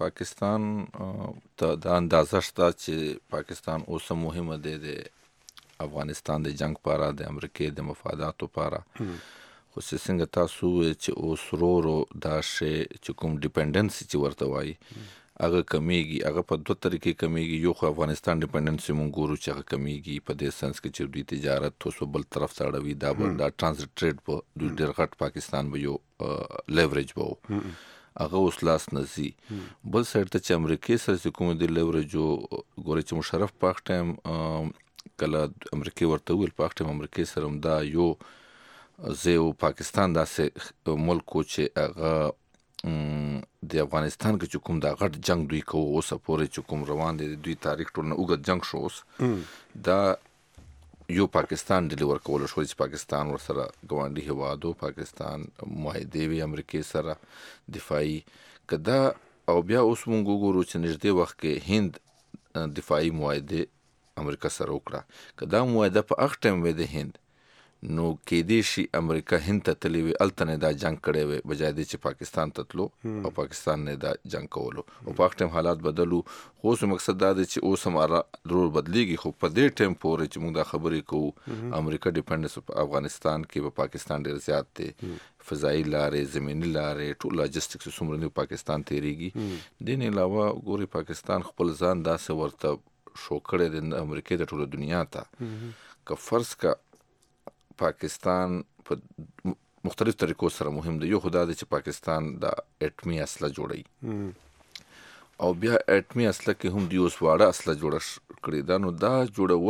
پاکستان ته د اندازه شته چې پاکستان اوس مهمه دی د افغانستان د جنگ لپاره د امریکای د مفاداتو لپاره خو څنګه تاسو چې اوس ورو دا شی چې کوم ډیپندنسي چې ورته وایي هغه کمیږي، هغه په دوه طریقې کمیږي. یو خو افغانستان ډیپندنسي مونږ ګورو چې هغه کمیږي په دې سنس کې چې دوی تجارت توسو بل طرف ته اړوي، دا ټرانزیت ټریډ په دوی ډېر غټ پاکستان به یو لیوریج به هغه اوس لاس نزي. بل سایډ ته چې امریکای سره چې کوم د لیوریج ګوري چې مشرف په وخت ټایم کله امریکای ورته ویل په وخت ټایم امریکای سره هم دا یو زه پاکستان داسې ملک چې هغه د افغانستان کې چې کوم دا غټ جنگ دوی کوو اوس پورې چې کوم روان دی دوی تاریخ ټول نه اوږد جنگ شو اوس دا یو پاکستان ډیلیور کول شو چې پاکستان ورسره ګاونډي هیوادو پاکستان معاهده وی امریکای سره دفاعي کدا او بیا اوس مونږ وګورو چې نږدې وخت کې هند دفاعي معاهده امریکا سره وکړه کدا معاهده په وخت ټایم وې د هند نو کې دې شي امریکا هند ته تللی وي الته دا جنگ کړی وي بجای دې چې پاکستان ته تلو او پاکستان نه دا جنگ کولو او په وخت ټایم حالات بدلو. خو اوس مقصد دا دی چې اوس هماره ضرور بدلیږي خو په دې ټایم پورې چې موږ دا خبرې کوو امریکا ډیپندنس په افغانستان کې په پاکستان ډېر زیات دی، فضایي لارې زمینی لارې ټول لاجستیکس څومره دی پاکستان تیریږي. دې نه علاوه ګوري پاکستان خپل ځان داسې ورته شو کړی د امریکا د ټوله دنیا ته که فرض کا پاکستان په مختلف طریقو سره مهم دی. یو خدا دی چې پاکستان د اټمی اسلحه جوړي او بیا اټمی اسلحه کې هم دی اوس واړه اسلحه جوړه کړې ده. نو دا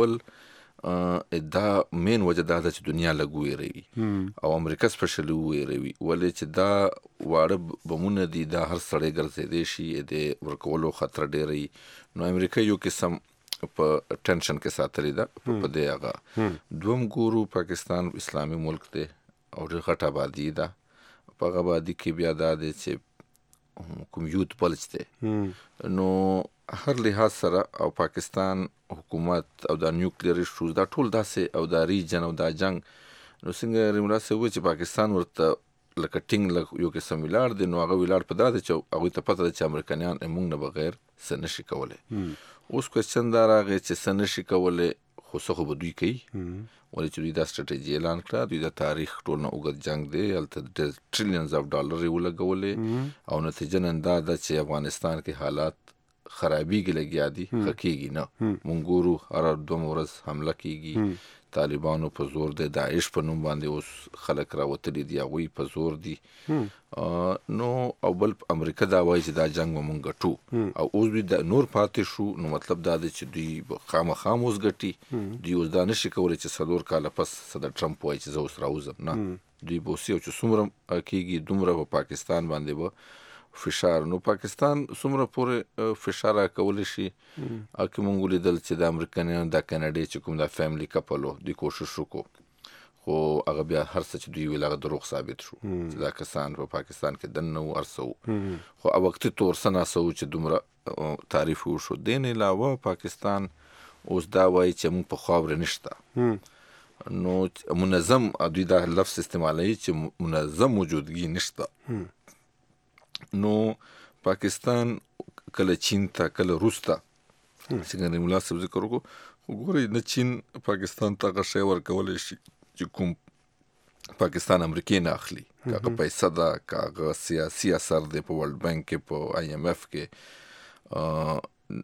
جوړول دا مین وجه دا ده چې دنیا لږ ویروي او امریکا سپیشلی ویروي ولې چې دا واړه بمونه دي دا هر سړی ګرځېدی شي د ورکولو خطر ډېری. نو امریکا یو قسم په ټینشن کې ساتلی ده په دې هغه. دوم ګورو پاکستان اسلامي ملک دی او ډېر غټ آبادي ده، په هغه آبادي کې بیا دا دی چې کوم یوت بلج دی نو هر لحاظ سره او پاکستان حکومت او دا نیوکلیر ایشوز دا ټول داسې او دا ریجن او دا جنگ نو څنګه رملا سه و چې پاکستان ورته لکه ټینګ یو قسم ولاړ دی. نو هغه ولاړ په دا دی چې هغوی ته پته ده چې امریکایان موږ نه بغیر څه نشي کولی. اوس کوېسچن دا راغی چې څه نشي کولی خو څه خو به دوی کوي ولې چې دوی دا سټریټجي اعلان کړه. دوی د تاریخ ټول نه اوږد جنگ دی، هلته ټریلیونز اف ډالر یې ولګولې او نتیجه نن دا ده چې افغانستان کې حالات خرابېږي لګیا دي ښه کېږي نه. مونږ ګورو هر دوه ورځ حمله کېږي، طالبانو په زور دی، داعش په نوم باندې اوس خلک راوتلي دي هغوی په زور دي. نو او بل امریکا دا وایي چې دا جنگ به مونږ ګټو او اوس دوی د نور پاتې شو. نو مطلب دا دی چې دوی خامخا اوس ګټي. دوی اوس دا نشي کولی چې 4 کاله پس صدر ټرمپ وایي چې زه اوس راوځم، نه دوی به اوس یو چې څومره کېږي دومره په پاکستان باندې به فشار. نو پاکستان څومره پورې فشار راکولی شي او که مونږ ولیدل چې د امریکایانو دا کاناډا چې کوم دا فیملی کپل و دوی کوشش وکړو خو هغه بیا هر څه چې دوی ویل هغه دروغ ثابت شو چې دا کسان په پاکستان کې دننه وو هر څه وو خو وقتي طور څه ناسه وو چې دومره تعریف وشو. دې نه علاوه پاکستان اوس دا وایي چې مونږ په خاوره نشته نو منظم دوی دا لفظ استعمالوي چې منظم موجودګي نشته. نو پاکستان کله چین ته کله روس ته څنګه د ملا صاحب ذکر وکړو ګورئ نه چین پاکستان ته هغه شی ورکولی شي چې کوم پاکستان امریکای نه اخلي، که هغه پیسه ده که هغه سیاسي اثر دی په ورلډ بانک کې په آی ایم ایف کې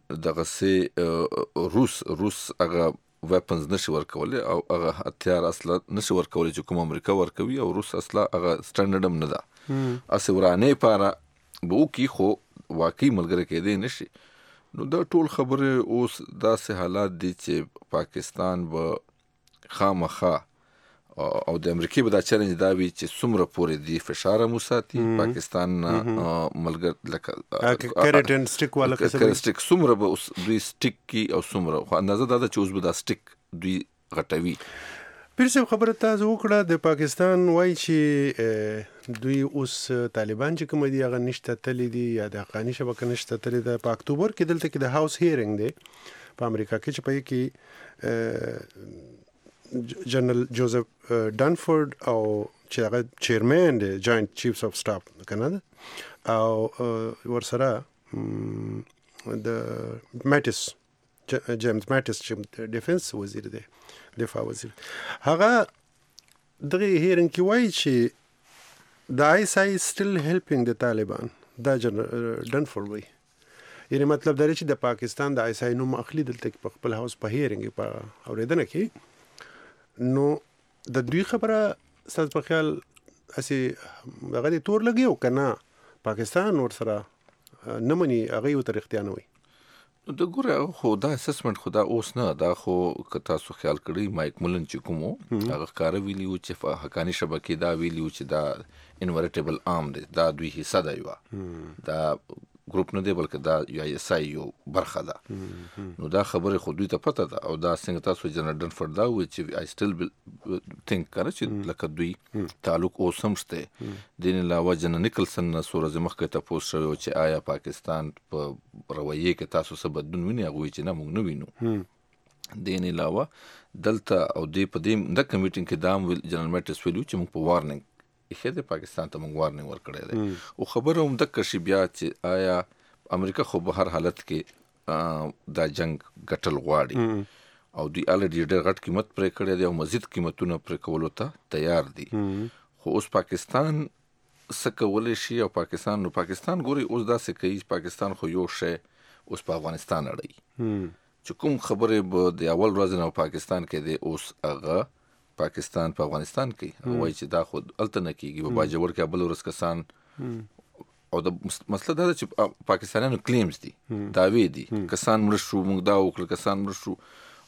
دغسې روس هغه ویپنز نشي ورکولی او هغه هتیار اصلا نشي ورکولی چې کوم امریکا ورکوي او روس اصلا هغه سټنډرډ هم نه ده هسې ورانۍ پاره به وکړي خو واقعي ملګری کېدی نشي. نو دا ټول خبرې اوس داسې حالات دي چې پاکستان به خامخا او د امریکای به دا چیلنج دا وي چې څومره پورې دی فشار هم وساتي پاکستان ملګر لکه کیرټ اینډ سټیک والا سټیک څومره به دوی سټیک کی او څومره خو اندازه دا ده چې اوس به دا سټیک دوی غټوي. پیر صاحب خبره تاسو وکړه د پاکستان وایي چې دوی اوس طالبان چې کوم دي هغه نشته تللی دي یا د حقاني شبکه نشته تللی ده. په اکتوبر کې دلته کې د هاوس هیرینګ دی په امریکا کې چې په کې جنرال جوزف ډانفورد او چې هغه چیرمن دی جاینټ چیفز اف سټاف کنه او ورسره د میټس جیمز ماټس چې ډیفنس وزیر دی، دفاع وزیر، هغه دغه هیرنګ کې وایي چې د ISI still helping the Taliban. دا ډنفورد وایي، یعنی مطلب دا چې د پاکستان د ISI نوم اخلي دلته په خپل هاوس په هیرنګ په اورېدنه کې. نو د دوی خبره ستاسو په خیال اسی هغه د تور لګي او کنه پاکستان ور سره نه مني هغه یو تر اختیار نه وي؟ د ګوره خو دا اسسمنت خو دا اوس نه، دا خو که تاسو خیال کړئ مایک مولن چې کوم هغه ښکاره ویلي وو چې حقاني شبکې دا ویلي وو چې دا انورټیبل آرم دی، دا دوی حصه ده، یوه دا ګروپ نه دی بلکې دا ISI یو برخه ده. نو دا خبره خو دوی ته پته ده، او دا څنګه تاسو جنرال ډنفورد دا وایي چې I still think کنه چې لکه دوی تعلق اوس هم شته. دین علاوه جنرال نیکلسن نه څو ورځې مخکې تپوس شوی و چې آیا پاکستان په رویې کې تاسو څه بدلون ویني؟ هغه وایي چې نه، موږ نه وینو. دین علاوه دلته او دې په دې د کمیټینګ کې دا هم جنرال میټس ویلو چې موږ په وارننګ ایخه د پاکستان ته موږ وارننګ ورکړی دی. او خبره هم دقه شي بیا چې آیا امریکا خو به هر حالت کې دا جنگ ګټل غواړي، او دوی الریډي ډېر غټ قیمت پرې کړی دی او مزید قیمتونه پرې کولو ته تیار دي. خو اوس پاکستان څه کولی شي؟ او پاکستان ګوري اوس داسې کوي، پاکستان خو یو شی اوس په افغانستان اړوي چې کوم خبرې به د اول ورځ نه پاکستان کې دی، اوس هغه پاکستان په افغانستان کې وایي چې دا خو هلته نه کېږي، په باجوړ کې بل ورځ کسان، او د مسله دا ده چې پاکستانیانو کلیمز دي، دعوې دي، کسان مړه شو، موږ دا وکړل، کسان مړه شو.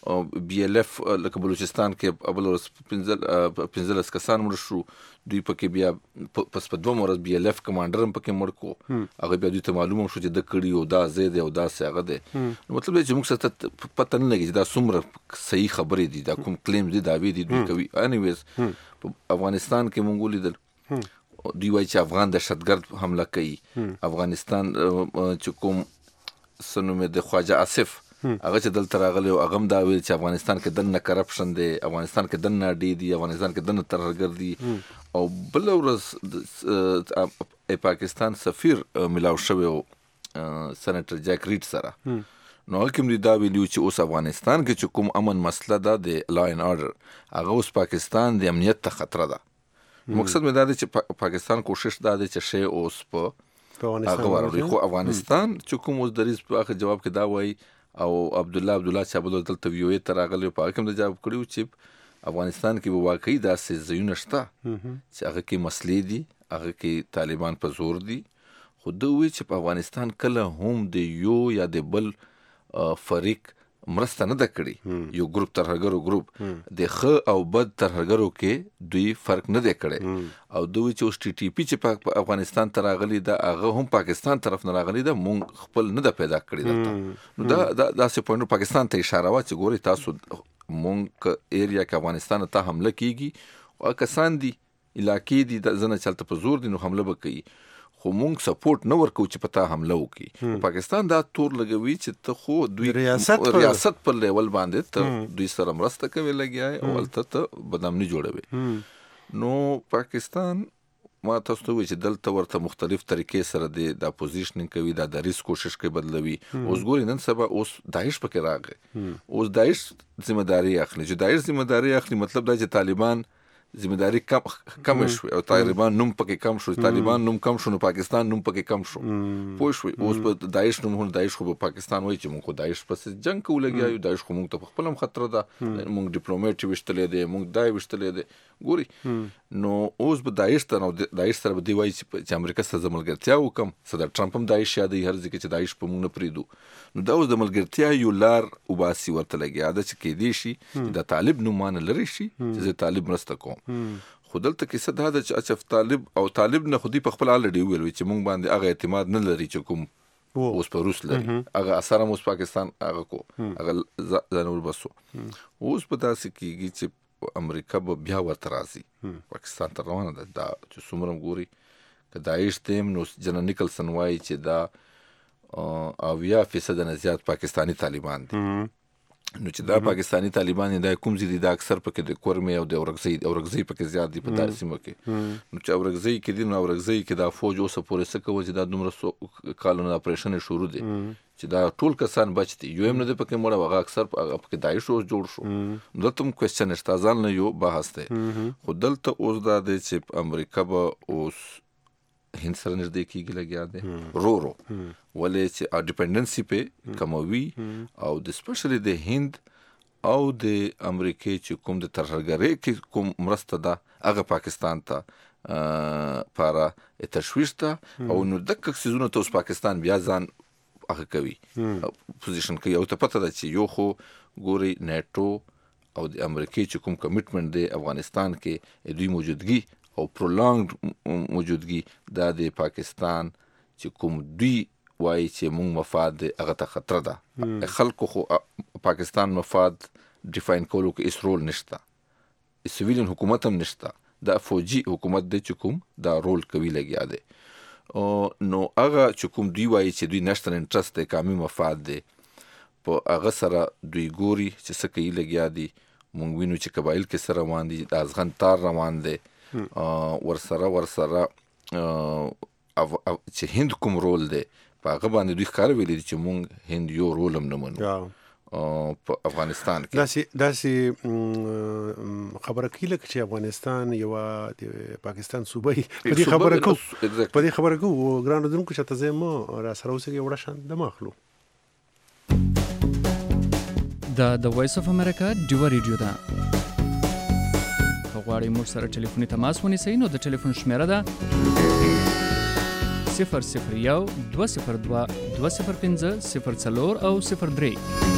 BLF لکه بلوچستان کې بل ورځ 15 کسان مړه شو، دوی پکې بیا پس په دوه ورځ BLF کمانډر هم پکې مړ کو، هغه بیا دوی ته معلومه شو چې د کړي او دا ځای دی او داسې هغه دی. نو مطلب دی چې موږ ته پته نه لګي چې دا څومره صحیح خبرې دي، دا کوم کلیم دي، دعوې دي دوی کوي. انیویز په افغانستان کې موږ ولیدل دوی وایي چې افغان دهشتګرد حمله کوي. افغانستان چې کوم څه نوم د خواجه آصف هغه چې دلته راغلی او هغه هم دا ویل چې افغانستان کې دننه کرپشن دی، افغانستان کې دننه اډې دي، افغانستان کې دننه ترهګر دي. او بل ورځ پاکستان سفیر ملاو شوی و سینیټر جیک ریډ سره، نو هغه کوم دا ویلي چې اوس افغانستان کې چې کوم امن مسله ده د لا اینډ آرډر، هغه اوس پاکستان د امنیت ته خطره ده. مقصد مې دا دی چې پاکستان کوشش دا دی چې شی اوس په هغه واروي. خو افغانستان چې کوم اوس دریز په آخر جواب کې دا وایي، او عبدالله چې دلته VOA ته راغلی په هغه کې هم د جواب کړي چې افغانستان کې به واقعي داسې ځایونه شته چې هغه کې مسلې دي، هغه کې طالبان په زور دي. خو ده وایي چې په افغانستان کله هم د یو یا د بل فریق مرسته نه ده کړې، یو ګروپ ترهګرو ګروپ د ښه او بد ترهګرو کې دوی فرق نه دی کړی. او دوی چې اوس TTP چې په افغانستان ته راغلی ده هغه هم پاکستان طرف نه راغلی ده، مونږ خپل نه ده پیدا کړی دلته. نو دا داسې پوینټ پاکستان ته اشاره وه چې ګورئ تاسو مونږ ایریا کې افغانستان ته حمله کېږي او کسان دي علاقې دي د زنه چلته په زور دي، نو حمله به کوي، خو مونږ سپورټ نه ورکو چې په تا حمله وکړي. پاکستان دا تور لګوي چې ته خو دوی ریاست پر لیول باندې ته دوی سره مرسته کوي لګیا او هلته ته بدنامي جوړوي. نو پاکستان ما تاسو ته وایي چې دلته ورته مختلف طریقې سره د اپوزیشن کوي، دا د ریس کوشش کوي بدلوي. اوس ګوري نن سبا اوس داعش پکې راغی، اوس داعش ذمہ داری اخلي. چې داعش ذمہ داری اخلي مطلب دا چې طالبان ذمہ داری کم شو او طالبان نوم پکې کم شو، طالبان نوم کم شو نو پاکستان نوم پکې کم شو. پوه شوي؟ اوس په داعش نوم هون داعش خو په پاکستان وایي چې موږ خو داعش پسې جنګ کوو لګیا یو، داعش خو موږ ته په خپل هم خطر ده، موږ ډیپلوماټ وشتلې دی، موږ دای وشتلې دی. ګوري نو اوس به داعش ته نو داعش سره به دی وایي چې امریکا سره ملګرتیا وکم، صدر ټرمپ هم داعش یادوي هر ځای کې چې داعش په موږ نه پرېږدو. نو دا اوس د ملګرتیا یو لار وباسي ورته لګیا ده چې کېدی شي چې د طالب نوم مانه لري شي چې زه طالب مرسته کوم. خو دلته کیسه دا ده چې اچف طالب او طالب نه خودي په خپل الډي ویل چې مونږ باندې هغه اعتماد نه لري چې کوم اوس په روس لري، هغه اثر هم اوس پاکستان هغه کو هغه ځانور بسو. اوس په داسې کېږي چې امریکا به بیا ورته راځي پاکستان ته روانه ده. دا چې څومره ګوري که داعش تیم نو جنرال نیکلسن وایي چې دا 80% نه زیات پاکستانی طالبان دي. نو چې دا پاکستانی طالبان دا کوم ځای دا اکثر پکې د کورمې او د اورګزۍ پکې زیات دي په داسې سیمه کې. نو چې اورګزۍ کې دي نو اورګزۍ کې دا فوج اوسه پورې څه کوي چې دا دومره کالونه اپریشن شروع دي چې دا ټول کسان بچ دي یو هم نه دی پکې مړ هغه اکثر پکې داعش اوس جوړ شو دلته هم کوېسچن نشته ځان نه یو بحث دی خو دلته اوس دا دی چې امریکا به اوس هند سره نږدې کېږي لګیا دی رو ولې چې ډیپنډنسي پې کموي او د سپیشلی د هند او د امریکې چې کوم د ترهګرۍ کې کوم مرسته ده هغه پاکستان ته پاره تشویش ده او نو دغه څیزونه ته اوس پاکستان بیا ځان هغه کوي پوزیشن کوي او ته پته ده چې یو خو ګوري نیټو او د امریکې چې کوم کمیټمنټ دی افغانستان کې دوی موجودګي او پرولانګډ موجودګي دا د پاکستان چې کوم دوی وایي چې مونږ مفاد دی هغه ته خطر ده خلکو خو پاکستان مفاد ډیفاین کولو کې هیڅ رول نشته سیویلین حکومت هم نشته دا فوجي حکومت دی چې کوم دا رول کوي لګیا دی نو هغه چې کوم دوی وایي چې دوی نشتن انټرست دی قومي مفاد دی په هغه سره دوی ګوري چې څه کوي لګیا دي مونږ وینو چې قبایل کې سره روان دي د ازغن تار روان دی ورسره چې هند کوم رول دی په هغه باندې دوی ښکاره ویلي دي چې مونږ هند یو رول هم نه منو په افغانستان کې داسې خبره کیله چې افغانستان یو د پاکستان صوبه په دې خبره کو ګران درونکو چې تاسو مو را سره اوسه کې وړه شان د مخلو د وایس اف امریکا ډیو ریډیو دا غواړئ موږ سره ټلیفوني تماس ونیسئ نو د ټلیفون شمیره ده 001-202-205-04 او 03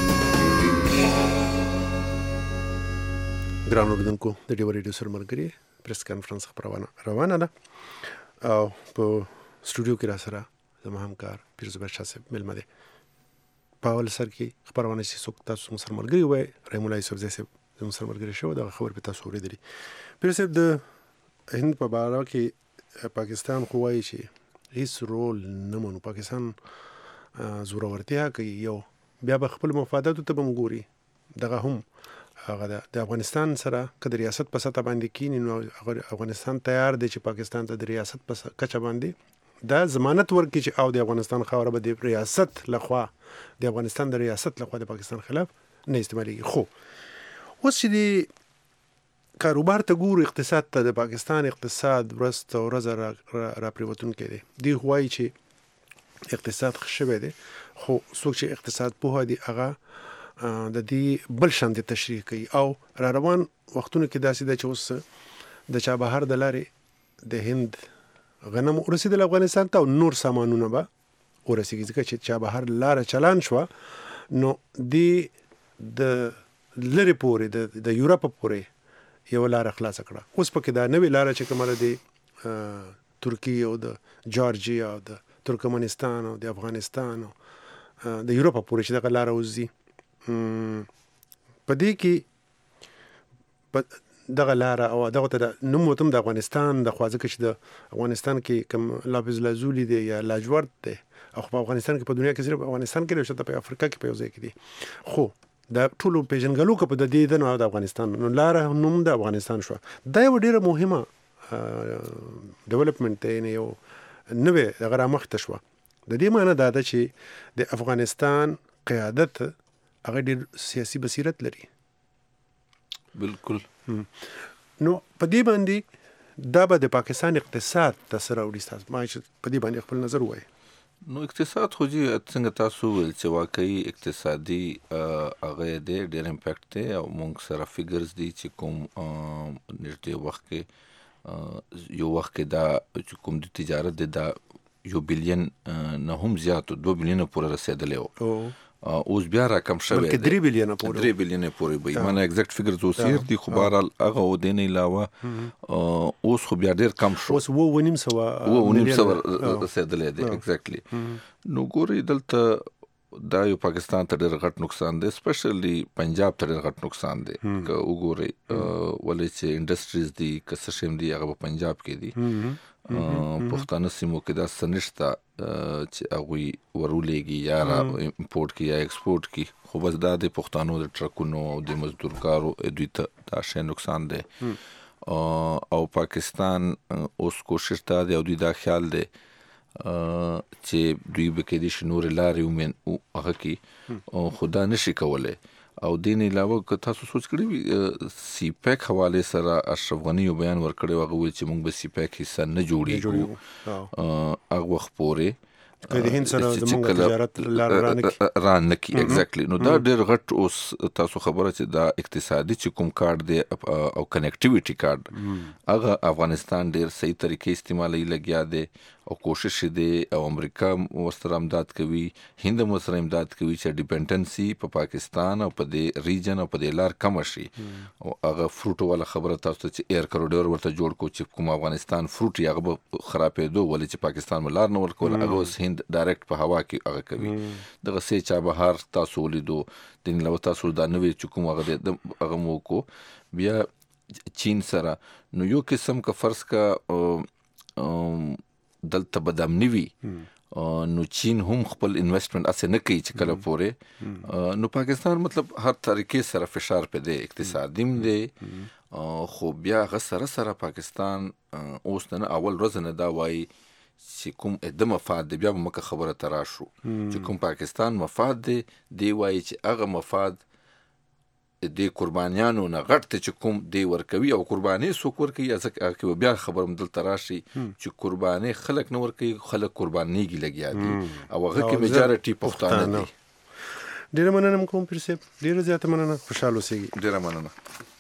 ګران اوردونکو د ډیو ریډیو سره مرګري پریس کانفرنس روانه ده او په سټوډیو کې را سره زموږ همکار پیر زبیر شاه صاحب ملمه دي په اول سر کې خبرونه چې څوک تاسو سره مرګري وای رحیم الله یوسف زیسه زموږ سره مرګري شو دا خبر په تاسو اوریدلی پیر صاحب د هند په اړه کې پاکستان خو وایي چې هیڅ رول نه مونږ پاکستان زورورتیا کوي یو بیا به خپل مفادات ته بمګوري دغه هم هغه د افغانستان سره که د ریاست په سطح باندې کینی نو افغانستان تیار دی چې پاکستان ته د ریاست په کچه باندې دا ضمانت ورکړي چې او د افغانستان خاوره به د ریاست لخوا د افغانستان د ریاست لخوا د پاکستان خلاف نه استعمالېږي خو اوس چې د کاروبار ته ګورو اقتصاد ته د پاکستان اقتصاد ورځ را پریوتون کې دی وایي چې اقتصاد ښه شوی دی خو څوک چې اقتصاد پوه دي هغه د دې بل شان د تشریح کوي او را روان وختونو کې داسې ده چې اوس د چابهار د لارې د هند غنم ورسېدل افغانستان ته او نور سامانونه به ورسېږي ځکه چې چابهار لاره چلان شوه نو د لرې پورې د یورپ پورې یو لاره خلاصه کړه اوس پکې دا نوې لاره چې کومه د ترکیه او د جورجیا او د ترکمنستان او د افغانستان او د یورپ پورې چې دغه لاره وځي په دې کې دغه لاره او دغه ته نوم وتم د افغانستان د خوازه کې د افغانستان کې کوم لابز لازولی دی یا لاجورد دی او په افغانستان کې په دنیا کې صرف افغانستان کې نشته په افریقا کې په ځای کې دی خو دا ټول پیژنګلو کې په د دې د افغانستان نو لاره نوم د افغانستان شو دا یو ډیره مهمه ډیولپمنٹ دی نه یو نوې دغه رامخته شو د دې معنی دا ده چې د افغانستان قیادت هغه ډیر سیاسي بصیرت لري بالکل نو په دې باندې دا به د پاکستان اقتصاد تاثیر وړي تاسو ما چې په دې باندې خپل نظر وایي نو اقتصاد خو جی څنګه تاسو ول چې واقعي اقتصادي هغه ډېر امپیکټ دی او موږ سره فګرز دي چې کوم نږدې وخت کې یو وخت کې دا چې کوم د تجارت دی دا 1 بلین نه هم زیات 2 بلین پورې رسیدلی و اوس بیا راکم شوی دی 3 بلین پورې به معنی ایگزیکټ فګر زو سیر دی خو بهرحال هغه و دین علاوه اوس خو بیا ډیر کم شو اوس 2.5 رسیدلی دی ایگزیکټلی نو ګوري دلته دا یو پاکستان ته ډیر غټ نقصان دی سپیشلی پنجاب ته ډیر غټ نقصان دی که وګورئ ولې چې انډستریز دي که څه شی دي هغه په پنجاب کې دي پښتانه سیمو کې دا سنشته چې هغوی ورولېږي یا امپورټ کی یا ایکسپورټ کی خو بس دا د پښتانو د ټرکونو او د مزدورکارو دوی ته دا شی نقصان دی او پاکستان اوس کوشش دا دی او دوی دا خیال دی چې دوی به کېدای شي نورې لارې هغه کې خو دا نشي کولی. او دین علاوه که تاسو سوچ کړی وي سی پیک حواله سره اشرف غنی یو بیان ورکړی و، هغه ویل چې موږ به سی پیک حصہ نه جوړیږو هغه وخت پورې که د هند سره زموږ تجارت لار ران نکي. ایگزیکټلی. نو دا ډېر غټ اوس تاسو خبره چې دا اقتصادي چې کوم کارت دی او کنیکټیویټي کارت هغه افغانستان ډېر صحیح طریقې استعمالي لګیا دی او کوشش دی او امریکا ورسره امداد کوي، هند هم ورسره امداد کوي چې ډیپینډنسي په پاکستان او په دې ریجن او په دې لار کم شي. او هغه فروټ والا خبره تاسو ته چې ایر کریډور ورته جوړ کو چې کوم افغانستان فروټ هغه به خرابېدو ولې چې پاکستان ملار نه ورکول، هغه اوس هند ډایرکټ په هوا کې هغه کوي. دغه سه چا بهار تاسو ولیدو د نو تاسو دا نوې چې کوم هغه مو کو بیا چین سره نو یو قسم کا فرض کا دلته بدامنی وي نو چین هم خپل انویسټمنټ اسه نه کوي چې کله پورې نو پاکستان مطلب هر طریقې سره فشار په دی اقتصادیم دی خو بیا غ سره پاکستان اوس نه اول ورځ نه دا وایي چې کوم د مفاد دی بیا مکه خبره تراشو چې کوم پاکستان مفاد دی وایي چې هغه مفاد د قربانیانو نه غټ ته چې کوم دی ورکوي او قرباني څوک ورکوي ځکه بیا خبرم دلته راشي چې قرباني خلک نه ورکوي، خلک قربانيږي لګیا دي او هغه کې میجارټي پښتانه دي. ډیره مننه کوم پیر صاحب، ډیره زیاته مننه، خوشاله اوسئ. ډیره مننه.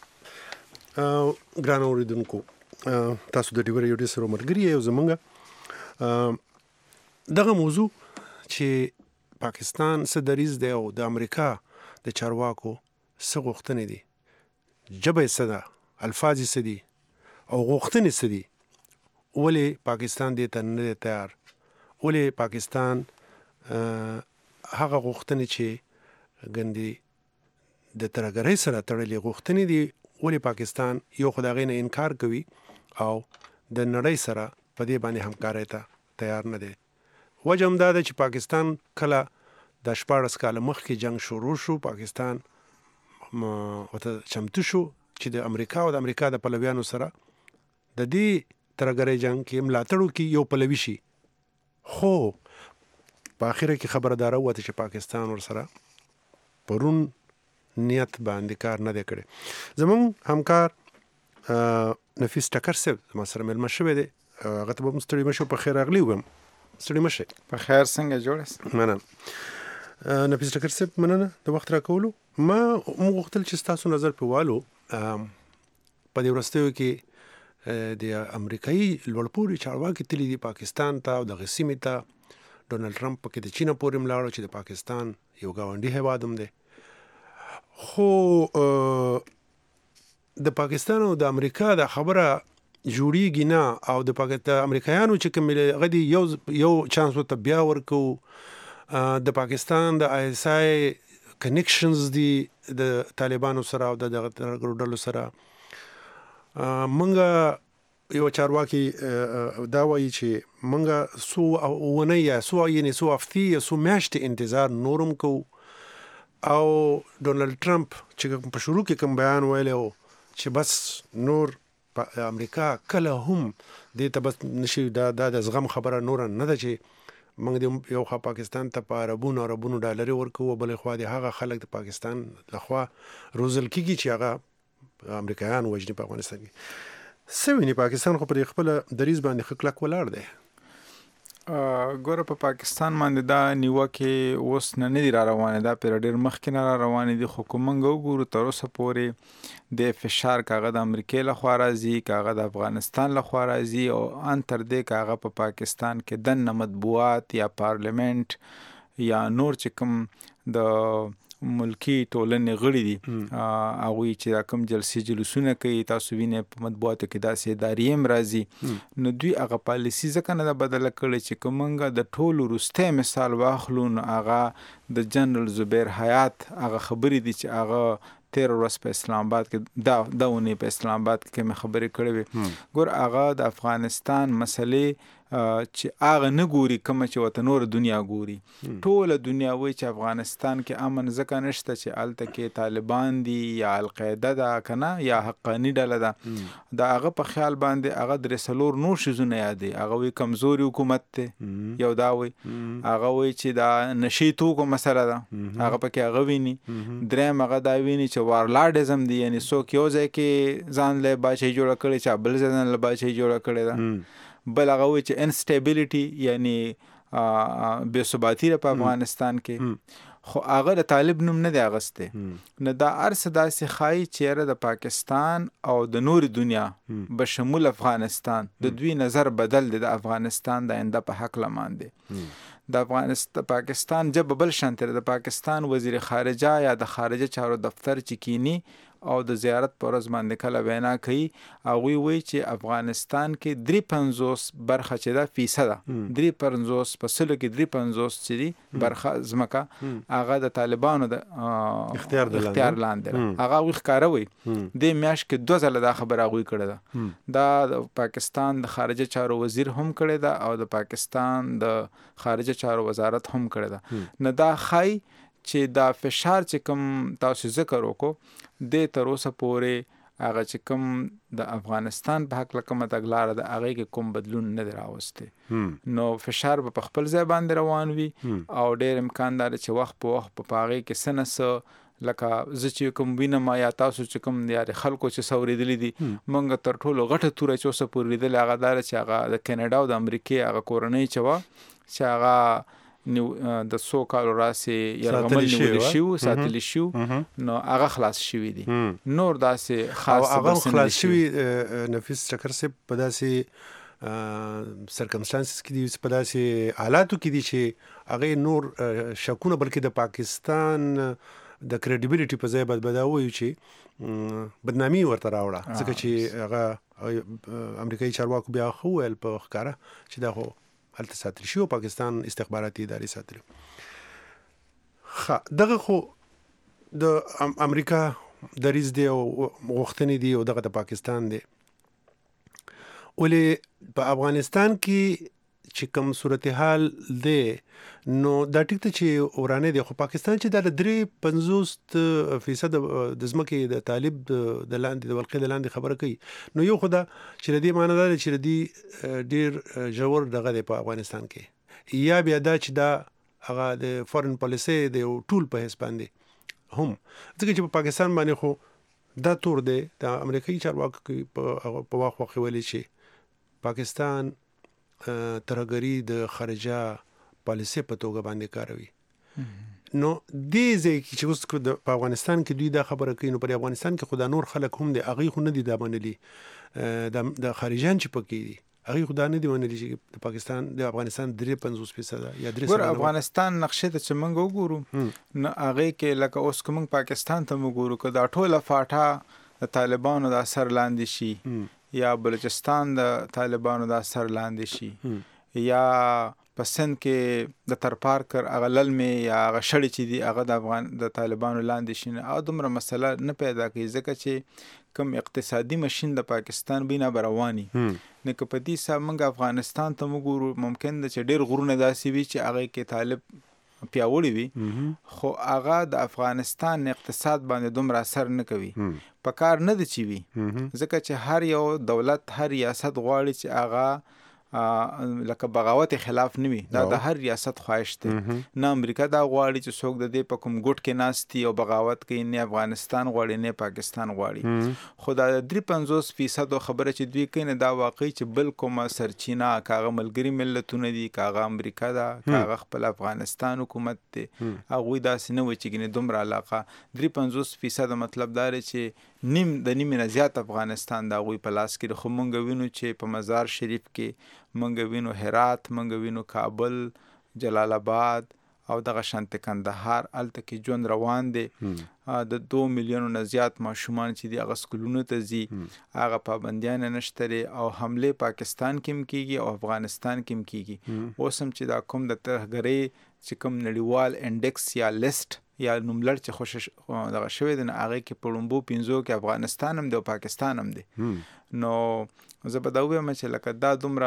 ګران اوریدونکو تاسو د ډیور یو ډیسرو مرګري یو زمونږ دغه موضوع چې پاکستان صدریز دی او د امریکا د چارواکو څه غوښتنې دي، ژبه یې څه ده، الفاظ یې څه دي او غوښتنې څه دي، ولې پاکستان دې ته نه دی تیار، ولې پاکستان هغه غوښتنې چې ګندې د ترهګرۍ سره تړلې غوښتنې دي، ولې پاکستان یو خو د هغې نه انکار کوي او د نړۍ سره په دې باندې همکارۍ ته تیار نه دی. وجه هم دا ده چې پاکستان کله د 14 کاله مخکې جنگ شروع شو، پاکستان وته چمتو شو چې د امریکا او د امریکا د پلویانو سره د دې ترهګرۍ جنگ کې ملاتړ وکړي، یو پلوي شي. خو په اخره کې خبردار وته چې پاکستان ورسره پرون نیت باندې کار نه دی کړی. زموږ همکار نفیس ټکر صاحب ما سره ملما شوی دی، هغه ته به مستړي مشو. په خیر اغلی وم، مستړي مشه. په خیر څنګه جوړ؟ مننه نفیس ټکر صاحب، مننه د وخت راکولو. ما غوښتل چې تاسو نظر په والو په دې ورستیو کې د امریکایي لوړپوړي چارواکي تللی دي پاکستان ته او د غسیمې ته ډونالد ټرمپ پکې د چین پورې ملاړو چې د پاکستان یو گاونډي هیواد هم دی. خو د پاکستان او د امریکا د خبره جوړیږي نه او د امریکایانو چې کوم غدي یو چانس ته بیا ورکو. د پاکستان د آی اس آی کنیکشنز دي د طالبانو سره او د ګروډلو سره. منګه یو چارواکي دا وایي چې منګه سو ونه یا سو یعنی سو افتی سو میاشتې انتظار نورم کو او ډونالد ټرمپ چې په شروع کې کوم بیان ویلو چې بس نور امریکا کله هم دې ته بس نشي د زغم خبره نور نه ده چې موږ د یو خوا پاکستان ته په عربونو ډالر ورکو او بلې خوا د هغه خلک د پاکستان لخوا روزل کیږي چې هغه امریکایان وجني په افغانستان کې. سویني پاکستان خو پر خپل دریز باندې خلک ولاړ دی. ګوره په پاکستان باندې دا نیوکه اوس نه دی را روانه، دا پر ډیر مخکې نه را روانه دي. خو کومنګ وګورو تر اوسه پورې د فشار کاغه د امریکای له خوا راځي، کاغه د افغانستان له خوا راځي او ان تر دې کاغه په پاکستان کې د مطبوعات یا پارلیمنت یا نور چې کوم د ملکی ټولنې غړي دي هغه چې کوم جلسې جلوسونه کوي، تاسو وینئ په مطبوعاتو کې داسې ادارې هم راځي. نو دوی هغه پالیسي ځکه نه بدله کړې چې کومنګ د ټولو وروستی مثال واخلو نو هغه د جنرال زبیر حیات هغه خبرې دي چې هغه 13 ورځ په اسلام آباد کې دا ونی په اسلام آباد کې مې خبرې کړې وي. ګور هغه د افغانستان مسلې چې هغه نه ګوري کومه چې ورته نوره دنیا ګوري. ټوله دنیا وایي چې افغانستان کې امن ځکه نشته چې هلته کې طالبان دي یا القاعده ده که نه یا حقاني ډله ده. د هغه په خیال باندې هغه 3-4 نور شیزونه یادوي. هغه وایي کمزوري حکومت دی، یو دا وایي. هغه وایي چې دا نشي توکو مسله ده، هغه پکې هغه ویني. دریم هغه دا ویني چې وارلاډزم دی، یعنی څوک یو ځای کې ځان له بادشاهي جوړه کړې چې بل ځای ځان له بادشاهي جوړه کړې ده. بل هغه وایي چې انسټیبیلیټي یعنی بې ثباتي ده په افغانستان کې. خو هغه د طالب نوم نه دی اغستی. نه دا هر څه داسې ښایي چې یاره د پاکستان او د نورې دنیا بشمول افغانستان د دوی نظر بدل دی د افغانستان د آینده په حق باندې. د پاکستان جب بل شانته د پاکستان وزیر خارجه یا د خارجه چارو دفتر چې کینی او د زیارت پر ورځ باندې کله وینا کوي، هغوی وایي چې افغانستان کې 53 برخه چې ده فیصده 53 په سلو کې 53 چې دي برخه ځمکه هغه د طالبانو د اختیار لاندې ده. هغه هغوی ښکاره وایي. دې میاشت کې 2 ځله دا خبره هغوی کړې ده. دا د پاکستان د خارجه چارو وزیر هم کړې ده او د پاکستان د خارجه چارو وزارت هم کړې ده. نه دا ښایي چې دا فشار چې کوم تاسو ذکر وکړو د تر اوسه پورې هغه چې کوم د افغانستان په حق کومه تګلاره ده هغې کې کوم بدلون نه دی راوستی. نو فشار به په خپل ځای باندې روان وي او ډېر امکان دا چې وخت په وخت په هغې کې څه نه څه لکه زه چې کوم وینم یا تاسو چې کوم یارې خلکو چې څه اورېدلي دي، موږ تر ټولو غټه توره چې اوسه پورې لیدلې هغه دا ده چې هغه د کینیډا او د امریکې هغه کورنۍ چې وه چې هغه د 100 کالو راسې یرغمل نیولي شوي ساتلي شوي، نو هغه خلاص شوي دي. نور داسې خاص هغه خلاص شوي نفیس چکر صاحب په داسې سرکمسټانسز کې دي، په داسې حالاتو کې دي چې هغې نور شکونه بلکې د پاکستان د کریډیبیلیټي په ځای باید دا ووایو چې بدنامي ورته راوړه، ځکه چې هغه امریکایي چارواکو بیا خو ویل په ښکاره چې دا خو هلته ساتل شي او پاکستان استخباراتي ادارې ساتلي. دغه خو د امریکا دریځ دی او غوښتنې دي او دغه د پاکستان دی. ولې په افغانستان کې چې کوم صورتحال دی نو دا ټیک ته چې ورانه دی، خو پاکستان چې دا 53% د ځمکې د طالب د لاندې د ولقې د لاندې خبره کوي، نو یو خو دا چې د دې معنی دا چې د دې ډېر ژور دغه دی په افغانستان کې، یا بیا دا چې دا هغه د فورن پالیسي د یو ټول په حساب باندې هم، ځکه چې په پاکستان باندې خو دا تور دی د امریکایي چارواکو په واخ ویلي چې پاکستان ترهګري د خارجه پالیسي په توګه باندې کاروي. نو دې ځای کې چې اوس په افغانستان کې دوی دا خبره کوي، نو په افغانستان کې خو دا نور خلک هم دي، هغوی خو نه دي دا منلي، د خارجیان چې پکې دي هغوی خو دا نه دي منلي چې د پاکستان د افغانستان 53% یا 3%. افغانستان نقشې ته چې موږ وګورو نو هغې کې لکه اوس که موږ پاکستان ته وګورو که دا ټوله فاټا د طالبانو د اثر لاندې شي یا بلوچستان د طالبانو د اثر لاندې شي یا په سند کې د ترپارکر هغه للمې یا هغه شړې چې دي هغه د طالبانو لاندې شي، او دومره مسله نه پیدا کوي ځکه چې کوم اقتصادي ماشین د پاکستان بینه به رواني. نو که په دې حساب موږ افغانستان ته وګورو ممکن ده چې ډېر غرونه داسې وي چې هغې کې طالب پیاوړي وي، خو هغه د افغانستان اقتصاد باندې دومره اثر نه کوي. په کار نه ده چې وي، ځکه چې هر یو دولت هر ریاست غواړي چې هغه لکه بغاوت خلاف نه وي، دا د هر ریاست خواهش دی. نه امریکا دا غواړي چې څوک د دې په کوم ګوټ کې ناستي او بغاوت کوي، نه افغانستان غواړي نه پاکستان غواړي. خو دا 53% خبره چې دوی کوي نه دا واقعي چې بل کومه سرچینه کاغه ملګري ملتونه دي، کاغه امریکا ده، کاغه خپل افغانستان حکومت دی، هغوی داسې نه وي چې ګینې دومره علاقه 53% مطلب دا دی چې د نیمې نه زیات افغانستان د هغوی په لاس کې. خو مونږ وینو چې په مزار شریف کې مونږ وینو هرات، مونږ وینو کابل، جلال آباد او دغه شانته کندهار، هلته کې ژوند روان دی. د 2 میلیونو نه زیات ماشومان چې دي هغه سکولونو ته ځي، هغه پابندیان نشته او حملې پاکستان کې هم کېږي او افغانستان کې هم کېږي. اوس هم چې دا کوم د ترهګرۍ چې کوم نړیوال انډکس یا لیست یا نوملړ چې خوشش دغه شوی دی، هغې کې په لومبو 5 کې افغانستان هم دی او پاکستان هم دی. نو زه به دا ووایم چې لکه دا دومره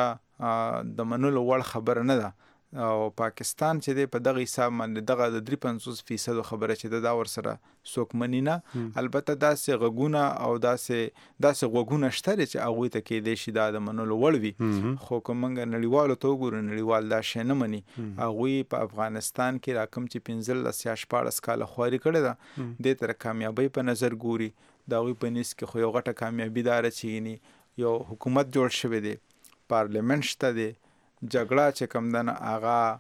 د منلو وړ خبره نه ده او پاکستان چې دی په دغه حساب باندې دغه د 53% خبره چې دا ورسره څوک مني نه. البته داسې غږونه او داسې غوږونه شته چې هغوی ته کیدای شي دا د منلو وړ وي، خو که موږ نړیوالو ته وګورو نړیوال دا شی نه مني. هغوی په افغانستان کې را کوم چې 15 یا 14 کاله خواري کړې ده دې ته د کامیابۍ په نظر ګوري. د هغوی په نیس کې خو یو غټه کامیابي داره چې یو حکومت جوړ شوی دی، پارلیمنت شته دی، جګړه چې کوم ده نه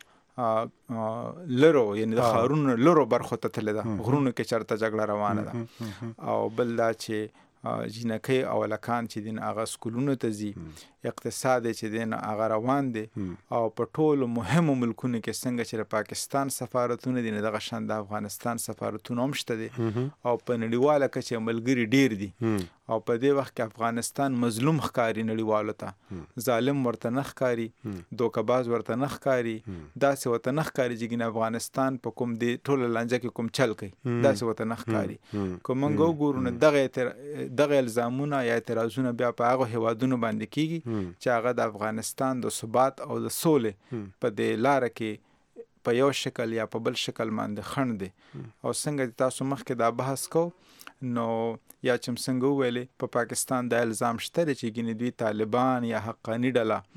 هغه لرو یعنی د ښارونو لرو برخو ته تللې ده، غرونو کې چېرته جګړه روانه ده. او بل دا چې جینکۍ او هلکان چې دي هغه سکولونو ته ځي، اقتصاد چې دی هغه روان دی. او په ټولو مهمو ملکونو کې څنګه چې د پاکستان سفارتونه دي دغه شان د افغانستان سفارتونه هم شته دي او په نړیواله کچه ملګري ډیر دي. او په دې وخت کې افغانستان مظلوم ښکاري نړیوالو ته، ظالم ورته نه ښکاري، دوکه‌باز ورته نه ښکاري، داسې ورته نه ښکاري چې ګینه افغانستان په کوم دی ټوله لانجه کې کوم چل کوي، داسې ورته نه ښکاري. که موږ وګورو نو دغه الزامونه یا اعتراضونه بیا په هغو هیوادونو باندې کیږي چې هغه د افغانستان د ثبات او د سولې په دې لاره کې په یو شکل یا په بل شکل باندې خنډ دی. او څنګه تاسو مخکې دا بحث کو نو یا چې څنګه وویلې په پاکستان دا الزام شته چې ګینې دوی طالبان یا حقاني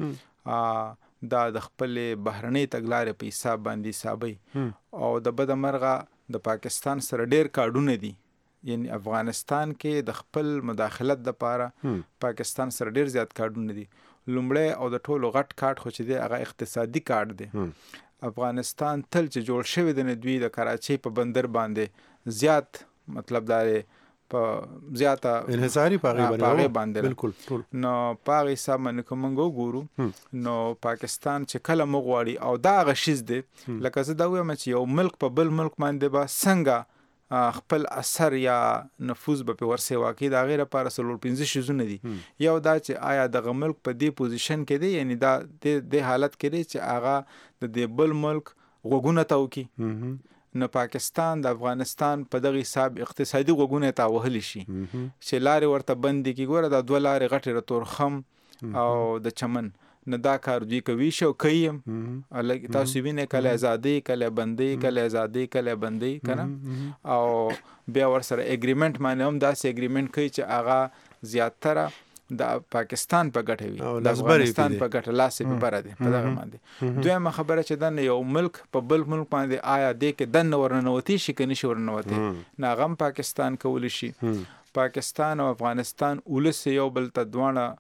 ډله دا د خپلې بهرنۍ تګلارې په حساب باندې حسابوي او د بده مرغه د پاکستان سره ډیر کارډونه دي. یعنی افغانستان کې د خپل مداخلت دپاره پاکستان سره ډیر زیات کارډونه دي. لومړی او د ټولو غټ کارډ خو چې دی هغه اقتصادي کارډ دی. افغانستان تل چې جوړ شوی دی نو دوی د کراچۍ په بندر باندې زیات مطلب دا په زیاته انحصاري پاغې باندې بالکل ټول نو پاغې حساب باندې که موږ وګورو نو پاکستان چې کله موږ غواړي او دا هغه شیز دی لکه زه دا ویم چې یو ملک په بل ملک باندې به څنګه خپل اثر یا نفوذ به په ورسېوا کې د هغې لپاره 4-5 شیزونه دي. یو دا چې آیا دغه ملک په دې پوزیشن کې دی، یعنی دا د حالت کې دی چې هغه د دې بل ملک غوږونه ته وکړي. نو پاکستان د افغانستان په دغه حساب اقتصادي غوږونه ته وهلی شي چې لارې ورته بندې کړي. ګوره دا 2 لارې غټې د تورخم او د چمن نه دا کار دوی کوي شو کوي تاسو وینئ کله ازادي کله بندي کله ازادي کله بندي کنه او بیا ورسره اګریمنت باندې هم داسې اګریمنت کوي چې هغه زیاتره د پاکستان په ګټه وي، د افغانستان په ګټه لاسې په بره دی په دغه باندې. دویمه خبره چې دنه یو ملک په بل ملک باندې آیا دی کې دنه ورننوتی شي که نشي ورننوتی نه هغه هم پاکستان کولی شي. پاکستان او افغانستان ولس یو بل ته دواړه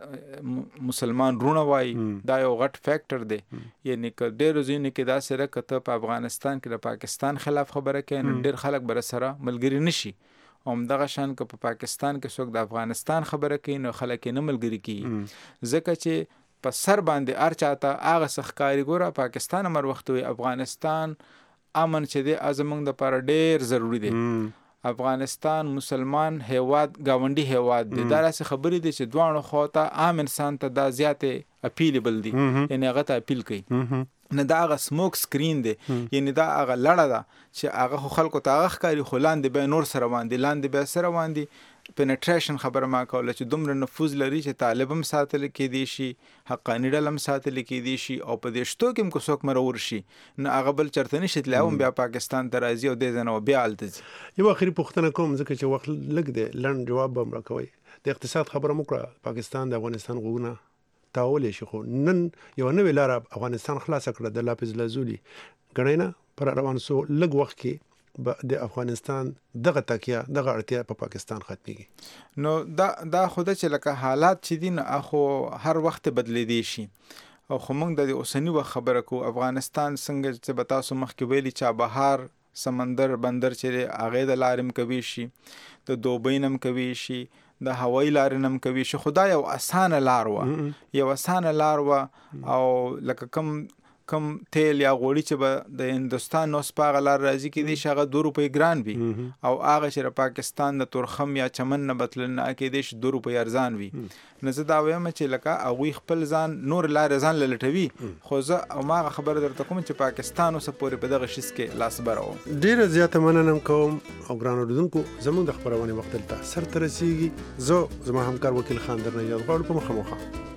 مسلمان رونه وای دا یو غټ فیکٹر دی. یعنی که ډېرو ځینو کې داسې ده که ته په افغانستان کې د پاکستان خلاف خبره کوې نو ډېر خلک به سره ملګري نشي. همدغه شان که په پاکستان کې څوک د افغانستان خبره کوي نو خلک یې نه ملګري کېږي ځکه چې په سر باندې هر چاته هغه څه ښکاري. ګوره پاکستان هم هر وخت وایي افغانستان امن چې دی زموږ دپاره ډېر ضروري دی. افغانستان مسلمان هیواد گاونډي هیواد دی. دا داسې خبرې دي چې دواړو خوا ته عام انسان ته دا زیاتې اپیلیبل دي، یعنی هغه ته اپیل کوي. نه دا هغه سموک سکرین دی، یعنی دا هغه لړه ده چې هغه خو خلکو ته هغه ښکاري خو لاندې بیا نور سره روان دي، لاندې بیا سره روان دي. پینټریشن خبره ما کوله چې دومره نفوذ لري چې طالب هم ساتل کېدی شي، حقاني ډله هم ساتل کېدی شي او په دې شتو کې هم که څوک مرور شي نه هغه بل چېرته نشي تللی او بیا پاکستان ته راځي او دې ځای نه بیا هلته ځي. یو اخري پوښتنه کوم ځکه چې وخت لږ دی، لنډ جواب به هم راکوئ. د اقتصاد خبره مو کړه، پاکستان د افغانستان غوږونه تاولی شي، خو نن یو نوې لاره افغانستان خلاصه کړه د لاپز لازولي ګڼئ نه پر روان سو لږ وخت کې د افغانستان دغه تکیه دغه اړتیا په پاکستان ختمېږي. نو دا خو ده چې لکه حالات چې دي نو خو هر وخت بدلیدی شي او خو موږ د اوسني وخت خبره کوو. افغانستان څنګه چې به تاسو مخکې ویلي چابهار سمندر بندر چې هغې د لارې هم کوي شي، د دوبۍ نه هم کوي شي، د هوایي لارې نه هم کوي شي. خو دا یو اسانه لار وه، یو اسانه لار وه او لکه کم تیل یا غوړي چې به د هندوستان نو سپاغه لار راځي کېدای شي هغه 2 روپۍ ګران وي او هغه چې د پاکستان د تورخم یا چمن نه به تلل نه کېدای شي 2 روپۍ ارزان وي. نو زه دا وایم چې لکه هغوی خپل ځان نور لارې ځان له لټوي، خو زه هماغه خبره درته کوم چې پاکستان اوسه پورې په دغه شیز کې لاس بره وم. ډېره زیاته مننه کوم او ګران اورېدونکو زموږ د خپرونې وخت دلته سرته رسیږي. زه زما همکار وکیل خان درنه یاد غواړم په مخامخ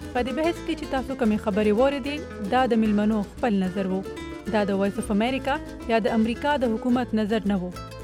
په دې بحث کې چې تاسو کومې خبرې واورېدې دا د میلمنو خپل نظر وو. دا د وایس اف امریکا یا د امریکا د حکومت نظر نه وو.